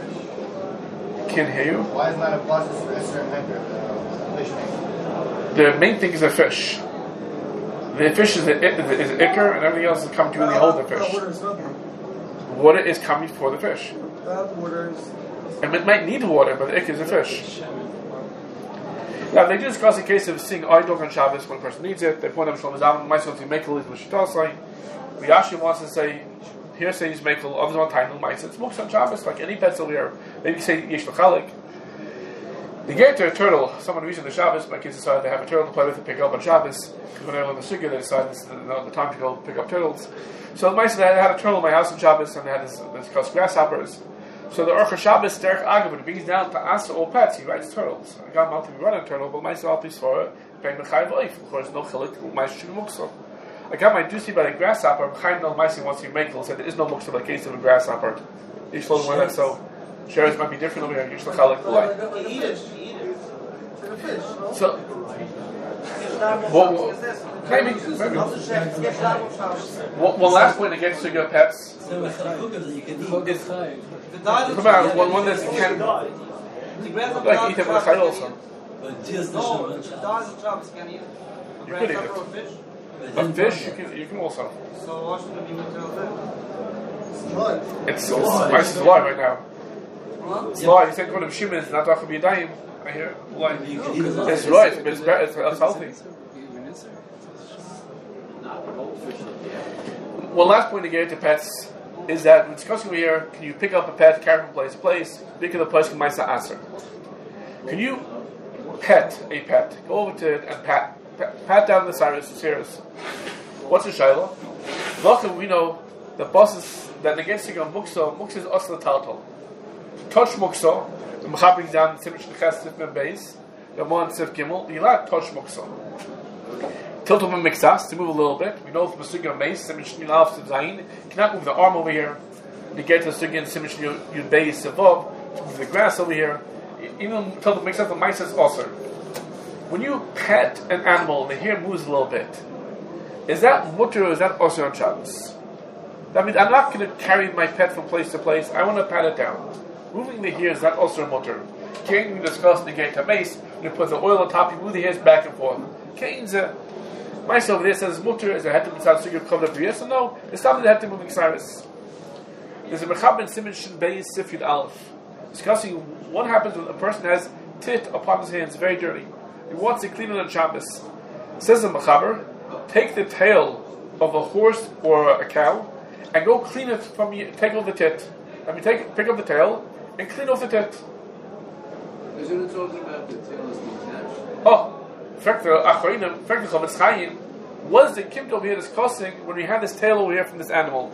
Speaker 4: the fish?
Speaker 1: Can't hear you.
Speaker 4: Why is not a blessed and the fish name?
Speaker 1: The main thing is the fish. The fish is ikr, and everything else is coming to really hold the fish. Water is coming for the fish. And it might need water, but the ikr is the fish. Now, they do discuss the case of seeing eye dog on Shabbos when a person needs it. They point out Shlomo Zalman, myself to Mekel is L'Shitasai. Rashi wants to say, here says Mekel, others on Tainul, Maisa. It's Muksa on Shabbos, like any pets over here. Maybe you say Yesh L'Chalik. They get to a turtle. Someone reason the Shabbos, my kids decided to have a turtle to play with and pick up on Shabbos. Because when they were on the Sugya, they decided this is the time to go pick up turtles. So Maisa, they had a turtle in my house on Shabbos, and they had this called grasshoppers. So the Orcha Shabbos, Derek Agav, when it brings down to Asa all pets, he writes turtles. I got him out to be running a turtle, but myself Alpis for it, Ben Mechayiv Oif. Of course, no chilik, my Shuvim Muksa. I got my duty by the grasshopper, Chaim no Maisi wants to be Mekel, said there is no Muksa like case of a grasshopper. You told him that, so shares might be different over here, you should chalik the
Speaker 5: Eat it.
Speaker 1: So, maybe. One last point against your pets. Come on, one that can like eat it with a chai also. You could eat it. But fish, you can also.
Speaker 5: So what should we do with the
Speaker 1: It's alive right now. Why? You said going to Shimon is not talking to be a dime. I hear. Why? It's right, but it's better. It's healthy. One last point to get into pets is that we're discussing over here, can you pick up a pet, carry from place to place, pick up the place, Maisa Aser. Can you pet a pet, go over to it and pat down the Cyrus, what's the Shiloh? Luckily we know the bosses that they get sick on Muksa is Osla Taltal. Touch Muksa, the Mechab brings down the Simish Neches Sifman base, the Mon Sif Gimel, you like touch Muksa. Tilt over Mixas to move a little bit. We know from the Sugya Mace, Simish Nilaf Zayin, you cannot move the arm over here to get to the Sugya and Simish Yud base above, to move the grass over here. Even Tilt over Mixas, the Mice is also. When you pet an animal and the hair moves a little bit, is that mutter or is that also on Shabbos? That means I'm not going to carry my pet from place to place. I want to pat it down. Moving the hair is not also a mutter. Cain, we discussed the gate to mace. You put the oil on top, you move the hairs back and forth. Cain's mice over there says mutter is a head to mitzvah sugyot kavla b'riyah. So no, it's not the head to moving Cyrus. There's a mechab in Siman Shin Beis Sif Yud Aleph discussing what happens when a person has tit upon his hands, very dirty. He wants to clean it on Shabbos. Says the mechaber, take the tail of a horse or a cow and go clean it from you. Take off the tit. I mean, pick up the tail and clean off the tit.
Speaker 2: Isn't it talking about the tail is detached?
Speaker 1: Oh, Chavetz Chaim, what is the kimt over here discussing when we have this tail over here from this animal?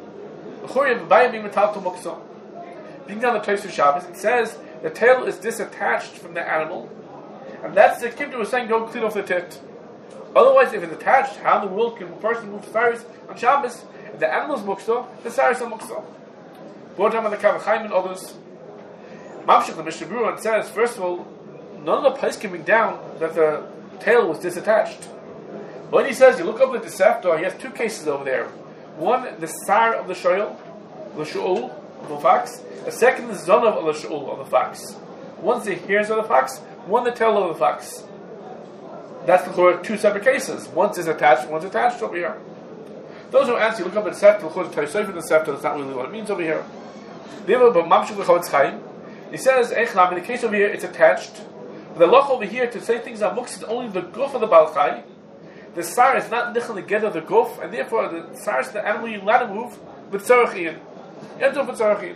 Speaker 1: Being down the place of Shabbos, it says the tail is disattached from the animal, and that's the kimt was saying, go clean off the tit. Otherwise, if it's attached, how in the world can a person move Cyrus on Shabbos? If the animal is muksa, the Cyrus is muksa. Brought down by the Chavetz Chaim and others. Mamshech the Mishnah Berurah says, first of all, none of the place coming down that the tail was disattached. When he says, you look up at the Sefta, he has two cases over there. One, the Sar of the Shoyl, the Shu'ul of the fox. The second, the Zonav of the Shu'ul of the fox. One's the hairs of the fox, one the tail of the fox. That's the two separate cases. One's disattached, one's attached over here. Those who answer, you look up at the Sefta, the Taisayf in the Sefta, that's not really what it means over here. The other, but Mamshech the Chavetz Chaim, he says, in the case over here, it's attached. The loch over here to say things are muksa is only the goof of the balchai. The sar is not nichel together the goof, and therefore the sar is the animal you let him move with tzarachin. You have to with tzarachin.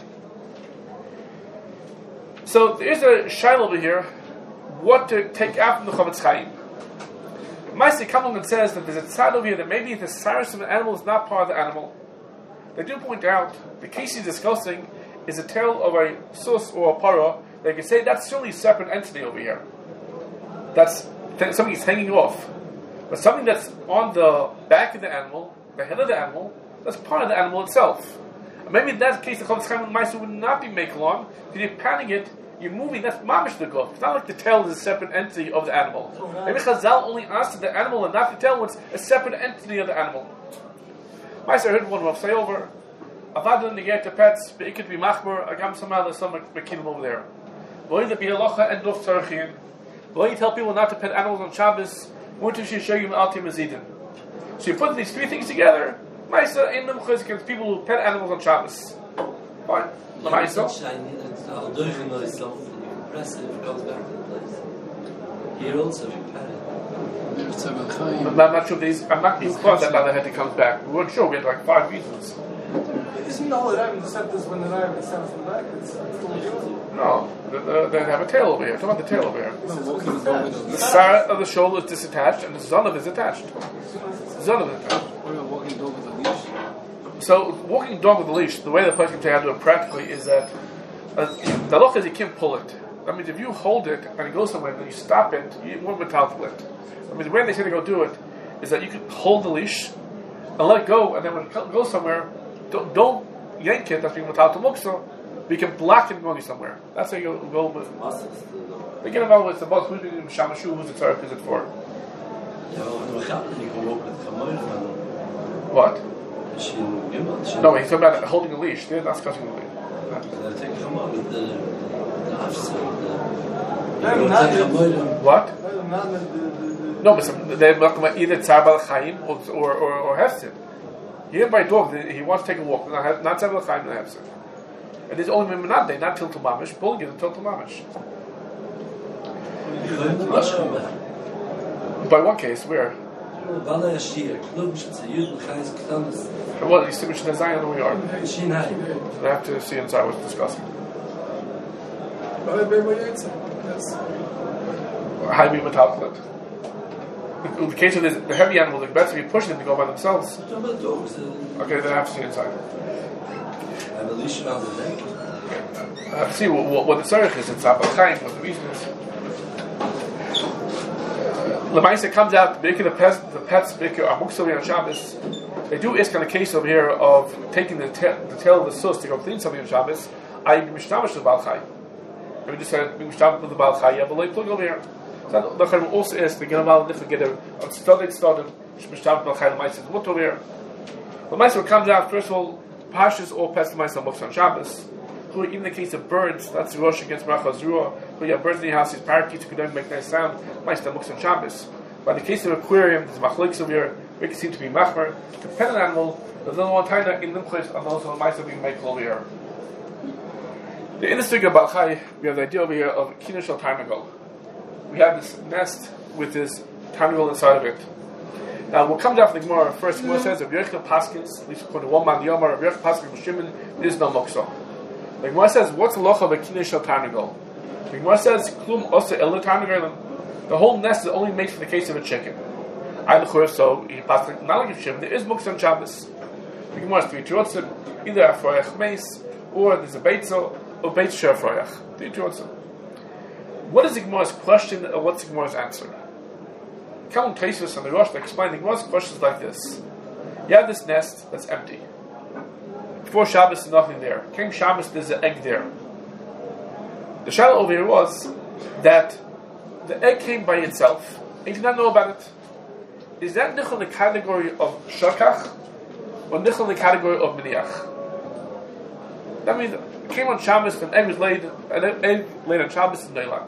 Speaker 1: So there is a shail over here, what to take out from the Chavetz Chaim. Maaseh Kamelman says that there's a tzad over here that maybe the saris of an animal is not part of the animal. They do point out the case he's discussing is a tail of a sus or a para. They can say that's certainly a separate entity over here. That's something that's hanging off. But something that's on the back of the animal, the head of the animal, that's part of the animal itself. And maybe in that case, the Chavetz Chaim and Maaseh would not be mekalon, because you're patting it, you're moving, that's mamish the goof. It's not like the tail is a separate entity of the animal. Maybe Chazal only asked the animal and not the tail, was a separate entity of the animal. Maaseh heard one Rav say over, Avad in the pets, but it could be machmer, agam somehow there's some mekinim over there. Boy, the bialacha and dof tzarachin. Boy, you tell people not to pet animals on Shabbos. So you put these three things together. Maisa in the mechazik people who pet animals on Shabbos. Fine. Maisa.
Speaker 3: Here also we pet it.
Speaker 1: I'm not sure these. I'm not even close that the head comes back. We weren't sure. We had like 5 reasons.
Speaker 4: Isn't the whole Rebbe except this when the Rebbe stems from the back? It's
Speaker 1: no, they have a tail over here. Talk about the tail over here. The side of the shoulder is disattached, and the zonav is attached. Zonav is attached.
Speaker 5: What about walking dog with a leash?
Speaker 1: So, walking dog with a leash, the way the person can take out to it practically is that the look is you can't pull it. That means if you hold it and it goes somewhere and you stop it, you won't metal it. I mean, the way they say to go do it is that you can hold the leash and let it go, and then when it goes somewhere, don't yank it. That's being metal to muksa. We can block it going somewhere. That's how you go with. They get involved with the boss. Who's the shamashu? Who's the tzarek? Is it for? What? No, he's talking about holding a leash. They're not discussing the leash. What? No, but they're talking about either tzar bal chaim or hefsid. Here by dog, he wants to take a walk. Not tzar bal chaim, not hefsid. And there's only Minadeh, not Tiltul Mamish, Bulgin and Tiltul Mamish. By what case? Where? Well, you see which design on the yard. So they have to see inside what's discussing. How do we metallic? In the case of this, the heavy animals, it's better to be pushing them to go by themselves. Okay, they have to see inside. See what the tzarech is. It's Abba Chaim. What the reason is. Lemaisa comes out making the pets bikkur are muksavi on Shabbos. They do isk on a case over here of taking the tail of the sus to go clean something on Shabbos. I be mishtamash with the Baal Chai. We just said be mishtamash with the Baal Chai. You have a late plug over here. So the Chaim also is the Ganaval different get a studied started mishtamash Baal Chai. Lemaisa is mut over here. Lemaisa comes out first of all. Pashas all pets lemaisa muks on Shabbos. Who in the case of birds, that's Rosh against Bracha Zruah. Who you have birds in your house, these parakeets who can make nice sound. Ma'aser muks on Shabbos. But in the case of aquarium, there's machlokes over here. We can seem to be machmer. Depending on animal, there's no one time in them place on those ma'aser being made over here. The industry of Baal Chai, we have the idea over here of Kina Shel Tarnagol. We have this nest with this Tarnagol inside of it. Now, what comes after the Gemara, first Gemara says, Rav Yochanan Paskins, at least according to one man, the Yomar, Rav Yochanan Paskins, Shimon, there is no moksa. The Gemara says, what's the loch of a Kina Shel Tarnagol? The Gemara says, Klum Osa Elu Tarnagolim. The whole nest is only made for the case of a chicken. I look so he passed not like Shimon, there is moksa on Shabbos. The Gemara has three tirotzim, either a froyach meis, or there's a beitzo, or beitz shel froyach. Three tirotzim. What is the Gemara's question, or what's the Gemara's answer? Come Taisus and the Rosh explain the Gemara's questions like this. You have this nest that's empty. Before Shabbos, there's nothing there. Came Shabbos, there's an egg there. The shadow over here was that the egg came by itself, and you did not know about it. Is that nichol in the category of shakach, or nichol in the category of miniach? That means it came on Shabbos, an egg was laid, an egg laid on Shabbos is noilat.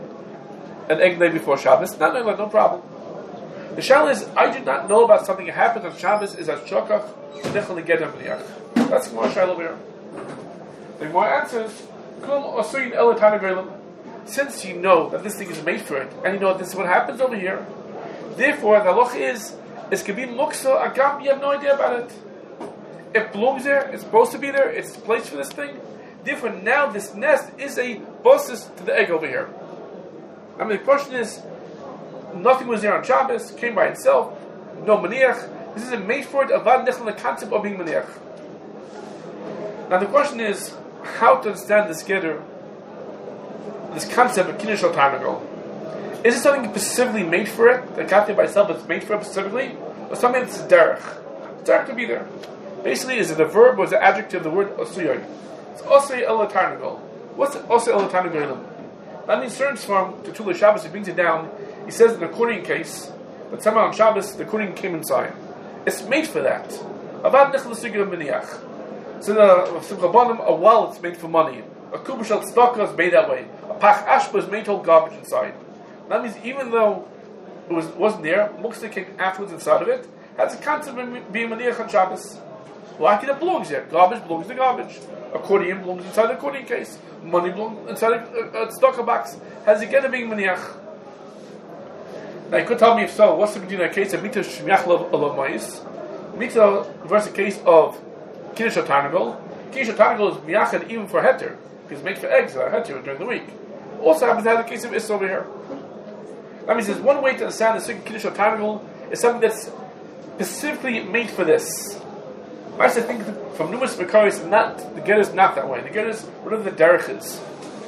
Speaker 1: An egg laid before Shabbos, not noilat, no problem. The shal is, I did not know about something that happened on Shabbos, is as shokach, nichol negedem miniach. That's the Gemara shal over here. The Gemara answers, Kum osuyin elu tarnagolim. Since you know that this thing is made for it, and you know this is what happens over here, therefore the halach is, it can be muksa agam, you have no idea about it. It belongs there, it's supposed to be there, it's placed for this thing. Therefore now this nest is a basis to the egg over here. I mean the question is, nothing was there on Shabbos, came by itself, no maniach. This isn't made for it, avad nechel, the concept of being maniach. Now the question is, how to understand this gather, this concept of Kina Shel Tarnagol. Is it something specifically made for it, that got there by itself, that's made for it specifically, or something that's derech? Derech to be there. Basically, is it a verb or is it an adjective, the word osuyoy? It's osay elu tarnagol. What's osay elu tarnagolim? That means certain form to Tula Shabbos, he brings it down. He says in the accordion case, but somehow on Shabbos, the accordion came inside. It's made for that. Avad nechel l'sugya miniach. So the Simcha, a wallet's made for money. A kuba shel tzedakah is made that way. A pach ashba is made to hold garbage inside. That means even though it wasn't there, muksa came afterwards inside of it, has a concept of being maniach on Shabbos. Like it belongs there. Garbage belongs to garbage. Accordion belongs inside the accordion case. Money belongs inside a tzedakah box. Has again of being maniach. Now you could tell me if so, what's the between a case of mita shmiach alav ma'is, mita versus a case of Kina Shel Tarnagol. Kina Shel Tarnagol is miyachad even for heter, because it's made for eggs that are heter during the week. Also happens to have the case of is over here. That means there's one way to understand the second Kina Shel Tarnagol is something that's specifically made for this. I used to think from numerous Makaris, the get is not that way. The get is whatever the derech is.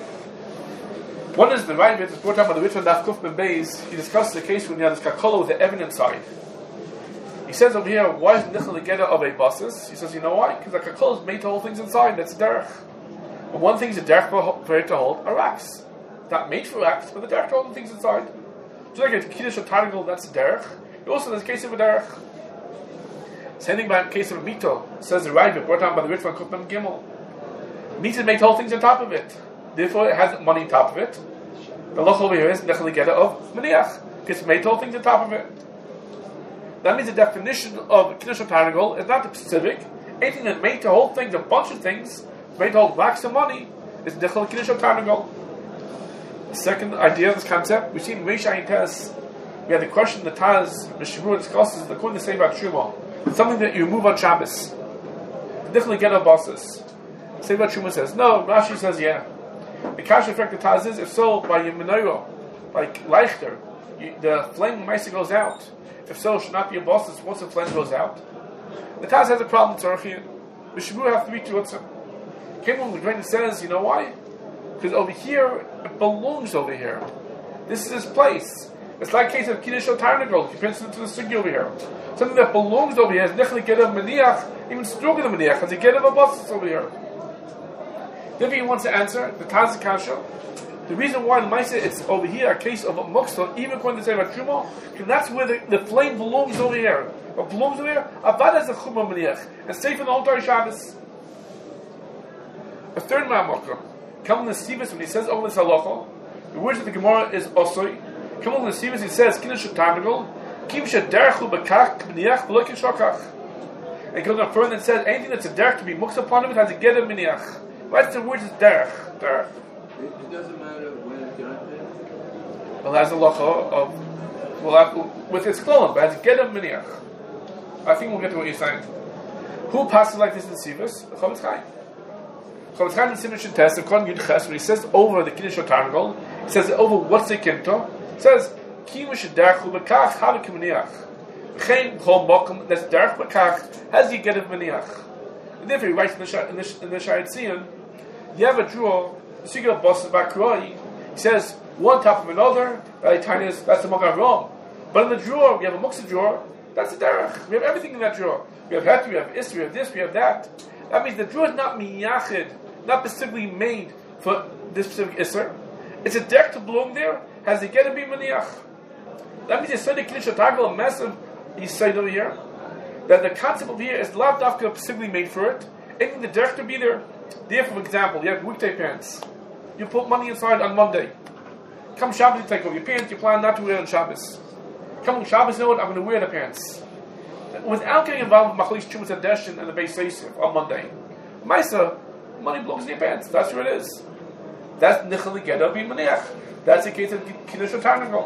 Speaker 1: One is the right bit, it's brought down by the Ritvan Daf Kuf Ben Beis. He discusses the case when you have this kakolo with the evidence side. He says over here, why is nichel the geta of a basis? He says, you know why? Because the kakolo is made to hold things inside. That's a derech. And one thing is a derech for it to hold a racks. Not made for racks, but the derech to hold things inside. Just like a Kina Shel Tarnagol, that's a derech. Also, there's a case of a derech. Same thing by the case of a mito. Says the right bit, brought down by the Ritvan Kuf Ben Gimel. Mito make to hold things on top of it. Therefore, it has money on top of it. The loch over here is nechel the geta of maniach. It's made to hold things on top of it. That means the definition of Kina Shel Tarnagol is not the specific. Anything that's made to hold things, a bunch of things, Made hold wax of money is Nechel Kiddush Tarnagol. The second idea of this concept, we see in Reish Ayin Tes, we had the question the Taz, Mishabur discusses, according to say about Truma, something that you remove on Shabbos. Nechel get a bosses. Say about Truma says, no, Rashi says, yeah. The Kash effect the Taz is, if so, by your menorah, like Leichter, the flame Maisa goes out. If so, it should not be a bosses once the flame goes out. The Taz has a problem, Tzarchian. Mishabur have 3 Tutzim. Came on the grain and says, you know why? Because over here, it belongs over here. This is his place. It's like a case of Kiddush Tarnagol. You pinch into the sugi over here. Something that belongs over here is Nechli Gedav Maniach, even stronger than Maniach, because he Gedav Abbas over here. If he wants to answer, the Taz Kasha, the reason why the Maisa it's over here, a case of a Muksel, even according to say about Truma, because that's where the flame belongs over here. What belongs over here? Avad is a Chumah Maniach, and safe in the whole Torah Shabbos. A third Ma'amokah. Come on the Sivas when he says over the Halacha, the words of the Gemara is Osoi. Come on the Sivas he says Kiddush Tarnagol, Kim Shederchu Bekach Miniach V'Lokin Shokach. And he goes on further and says anything that's a derech to be muksa upon him, it has a get of Miniach. What's the word is derech? Derech.
Speaker 3: It doesn't matter when it got there.
Speaker 1: Well, that's the Halacha of with his klolim, but has a get of Miniach. I think we'll get to what you're saying. Who passes like this in Sivas? The Chavetz Chaim. So it's kind of similar to test. According to Yud when he says over the Kiddush Tarnagol, he says over what's the kinto. He says Kimush Derchu Bekach Havik Miniach. Chaim Chol Mokum. That's Derech Bekach. Has he get of Miniach? And therefore he writes in the Shayat Zion, you have a drawer. The Sigil Boss Bakroi. He says one top of another. That's the Magen Avraham. But in the drawer we have a Muksa drawer. That's the Derech. We have everything in that drawer. We have Het, we have Is, we have this, we have that. That means the drawer is not miyachid, not specifically made for this specific isser. It's a derech to belong there, has it get to be maniach. That means the Kiddush Tarnagol, a massive Yisayid over here, that the concept over here is lav dafka specifically made for it, and the derech to be there. Therefore, for example, you have weekday pants. You put money inside on Monday. Come Shabbos, you take off your pants, you plan not to wear on Shabbos. Come on Shabbos, you know what, I'm going to wear the pants. Without getting involved with Machlis Chumas Adeshin and the Beis Yosef on Monday. Maisa, money belongs in your pants. That's what it is. That's Nichel Geda Bin Maniach. That's the case of Kiddush Tarnagol.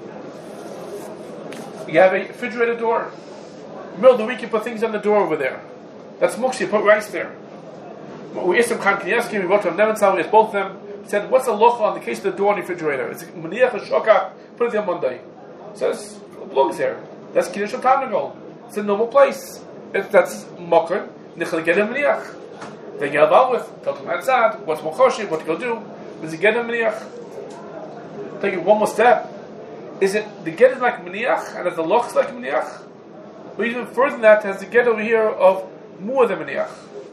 Speaker 1: You have a refrigerator door. Middle of the week, you put things on the door over there. That's Mukshi, you put rice there. We asked him, Kanievsky, we wrote to him, Neventhal, we asked both of them. He said, what's the locha on the case of the door on the refrigerator? It's Maniach or Shokach, put it there on Monday. He says, it belongs there. That's Kiddush Tarnagol. It's a normal place. That's Mokr, Nichel Geda Maniach. They get involved with, talk to him outside, what's Mochoshi, what to go do. Does he get a Maniach? Take it one more step. Is it the get is like Maniach, and the loch is like Maniach? Or even further than that, has the get over here of more than Maniach?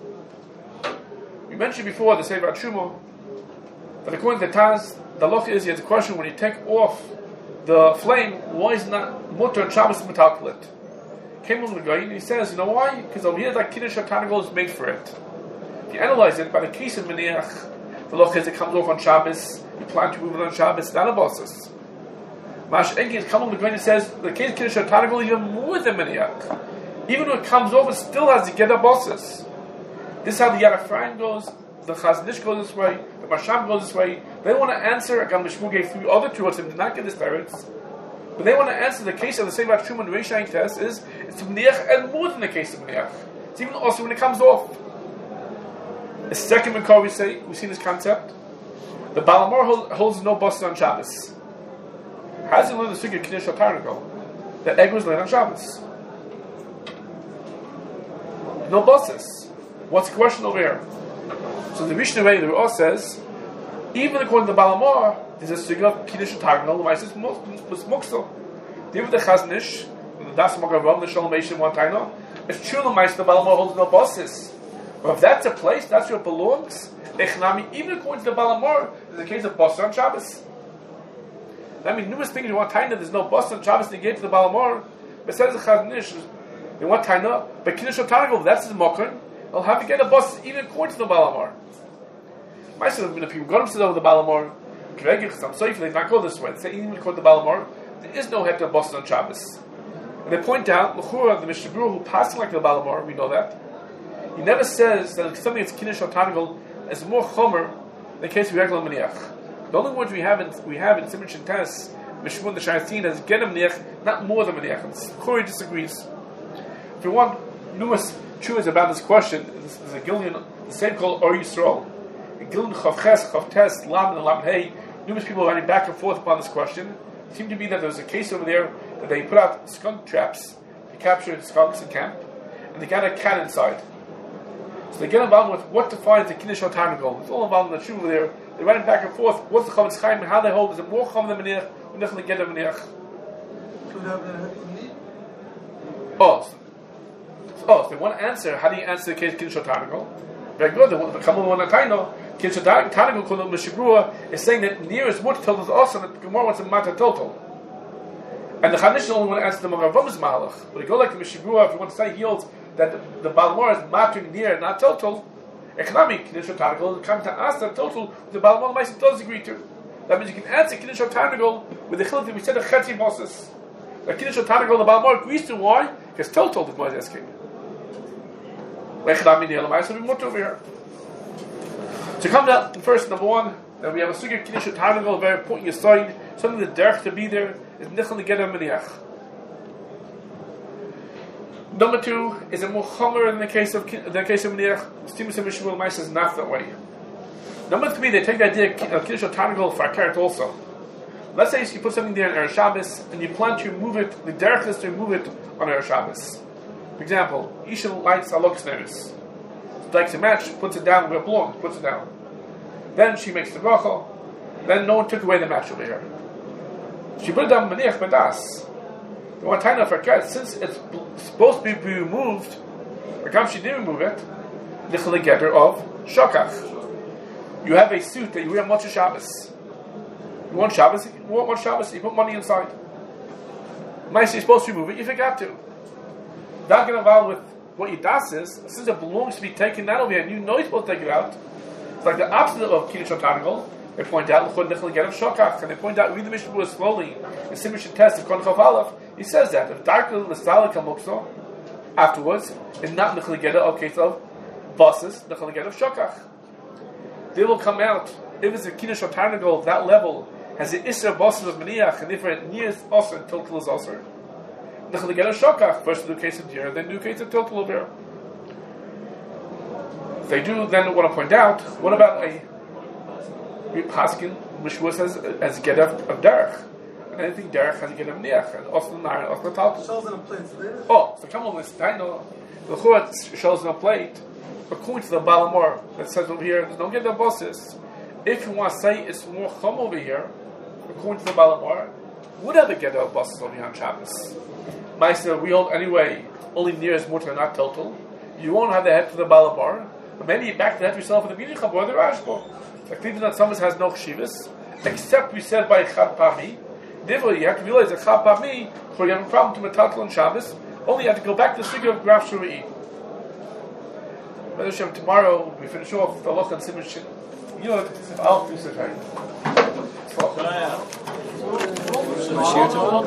Speaker 1: We mentioned before, the Sefer Truma, that according to the Taz, the loch is, he has a question, when you take off the flame, why is it not mutter and Shabbos metalkalit? Came on the guy and he says, you know why? Because over here, that Kiddush Tarnagol is made for it. If you analyze it, by the case of Maniach, the loch is it comes off on Shabbos, you plan to move it on Shabbos, not a bosses. Mash Enki is coming on the guy and says, the case of Kiddush Tarnagol is even more than Maniach. Even when it comes off, it still has to get a bosses. This is how the Yad Ephraim goes, the Chazon Ish goes this way, the Masham goes this way. They want to answer, again, Mishmur gave 3 other towards him, did not get this parents. But they want to answer the case of the same about Truman Reish Ayin Tes is it's Maniach and more than the case of Maniach. It's even also when it comes off. The second Makar we see this concept. The Balamor holds no bosses on Shabbos. How does he learn the Sugya Kiddush Tarnagol? The egg was laid on Shabbos. No bosses. What's the question over here? So the Mishnah Ray, the Ra'ah says, even according to the Balamor, there's a Sugya of Kiddush Tarnagol, the Maisis was Muksel. Even the Chazon Ish, the Das Magavam, the Shalom Eishim, one Taino, if true the Maisis, the Balamor holds no bosses. But if that's a place, that's where it belongs, Echnami, even according to the Balamor, there's a case of boss on Shabbos. That means numerous things in one Taina, there's no boss on Shabbos negate to the Balamor. But says the Chazon Ish, in one Taina, but Kiddush Tarnagol, that's his Mokran, he'll have to get a boss even according to the Balamor. Myself, when the people got him to the Balamor, I'm sorry if they not go this way. They say even according to the Balamor, there is no head to boss on Shabbos. And they point out, L'chura, the Mishabur who passed like the Balamor, we know that. He never says that something that's Kiddush Tarnagol is more chomer in the case of regular maniach. The only words we have in Simon Shintas, Mishmun the Sharatin as Gedem maniach, not more than maniach. And Khori disagrees. If you want numerous truths about this question, there's a Gillian, the same called Or Yisrael. Gillian Chav Ches, Chav Tes, Lamed and Lamed Hey. Numerous people are writing back and forth upon this question. It seemed to be that there was a case over there that they put out skunk traps to capture skunks in camp, and they got a cat inside. So they get involved with what defines the Kiddush HaTarnagol. It's all involved in the truth over there. They're writing back and forth. What's the Chavetz Chaim and how they hold? Is it more Chav than Maniach? Or nothing to get a Maniach? So they want to answer. How do you answer the case Kiddush HaTarnagol? Very good. The Kamul Wanataino, Kiddush HaTarnagol called Meshigrua is saying that near is what total is also that the Gemara wants a matter total. And the Chanish only want to answer the Maravam's Mahalach. But they go like the Meshigrua, if you want to say he holds that the Balmor is mattering near, not total. Economic Kiddush HaTarnagol comes to ask that total, the Balmor Meisim does agree to. That means you can answer Kiddush HaTarnagol with the Chiluk that we said the Chetzi Moses. The Kiddush HaTarnagol, the Balmor agrees to. Why? Because total the Gemara is asking. So we moved over here. So come down first, number one, that we have a Sugya Kiddush HaTarnagol, very important aside, something the derech to be there is Nichel Negeder Maniach. Number two is a more chomer in the case of Maniach. Stimus and Mishmul Mais is not that way. Number three, they take the idea of Kiddush HaTarnagol for a carrot also. Let's say you put something there in Erev Shabbos and you plan to remove it, the derech is to remove it on Erev Shabbos. For example, Isha lights a lox nevis. Likes a match, puts it down where it belongs, puts it down. Then she makes the bracha. Then no one took away the match over here. She put it down Maniach Badas. The one time of her cat, since it's supposed to be removed, or come she didn't remove it, Nichel Getter of Shokach. You have a suit that you wear Motzei Shabbos. You want Shabbos, you put money inside. You're supposed to remove it, you forgot to. Not get involved with what your das is, since it belongs to be taken out over here, and you know you're supposed to take it out. It's like the opposite of Kiddush HaTarnagol. They point out, and they point out, read the Mishnah slowly, in Simon Test, in Konchav Aleph, he says that, if darkly the Stalik HaMukso, afterwards, is not Nechel Geda of case of buses, Nechel Geda of Shokach. They will come out, if it's a Kiddush HaTarnagol, that level, has the Isser buses of Maniach, and if it nears Osir, total is Osir. Nechel Geda of Shokach, first do case of Deer, then do case of total of Deer. If they do, then want to point out, what about a Paskin, which was as get of derech, and anything derech has a get of niach, and also nine, also talk.
Speaker 4: Shows in a plate.
Speaker 1: Oh, so come on, this I know the Chorah shows in a plate. According to the Balamor that says over here, don't get the bosses. If you want to say it's more chum over here, according to the Balamor, would have a get of bosses over here on Shabbos. Meister, we hold anyway. Only near is mutter, not total. You won't have the head for the Balamor, but maybe you back the head yourself in the Bini Chabor, the Rashbo. Like thinking that someone has no chivas, except we said by Chad Pami. Therefore, you have to realize that Chad Pami, for you have a problem to Metatal and Shabbos, only you have to go back to the figure of Graf Shurei. Tomorrow we finish off the Loch and Simon Shin. You know, I'll do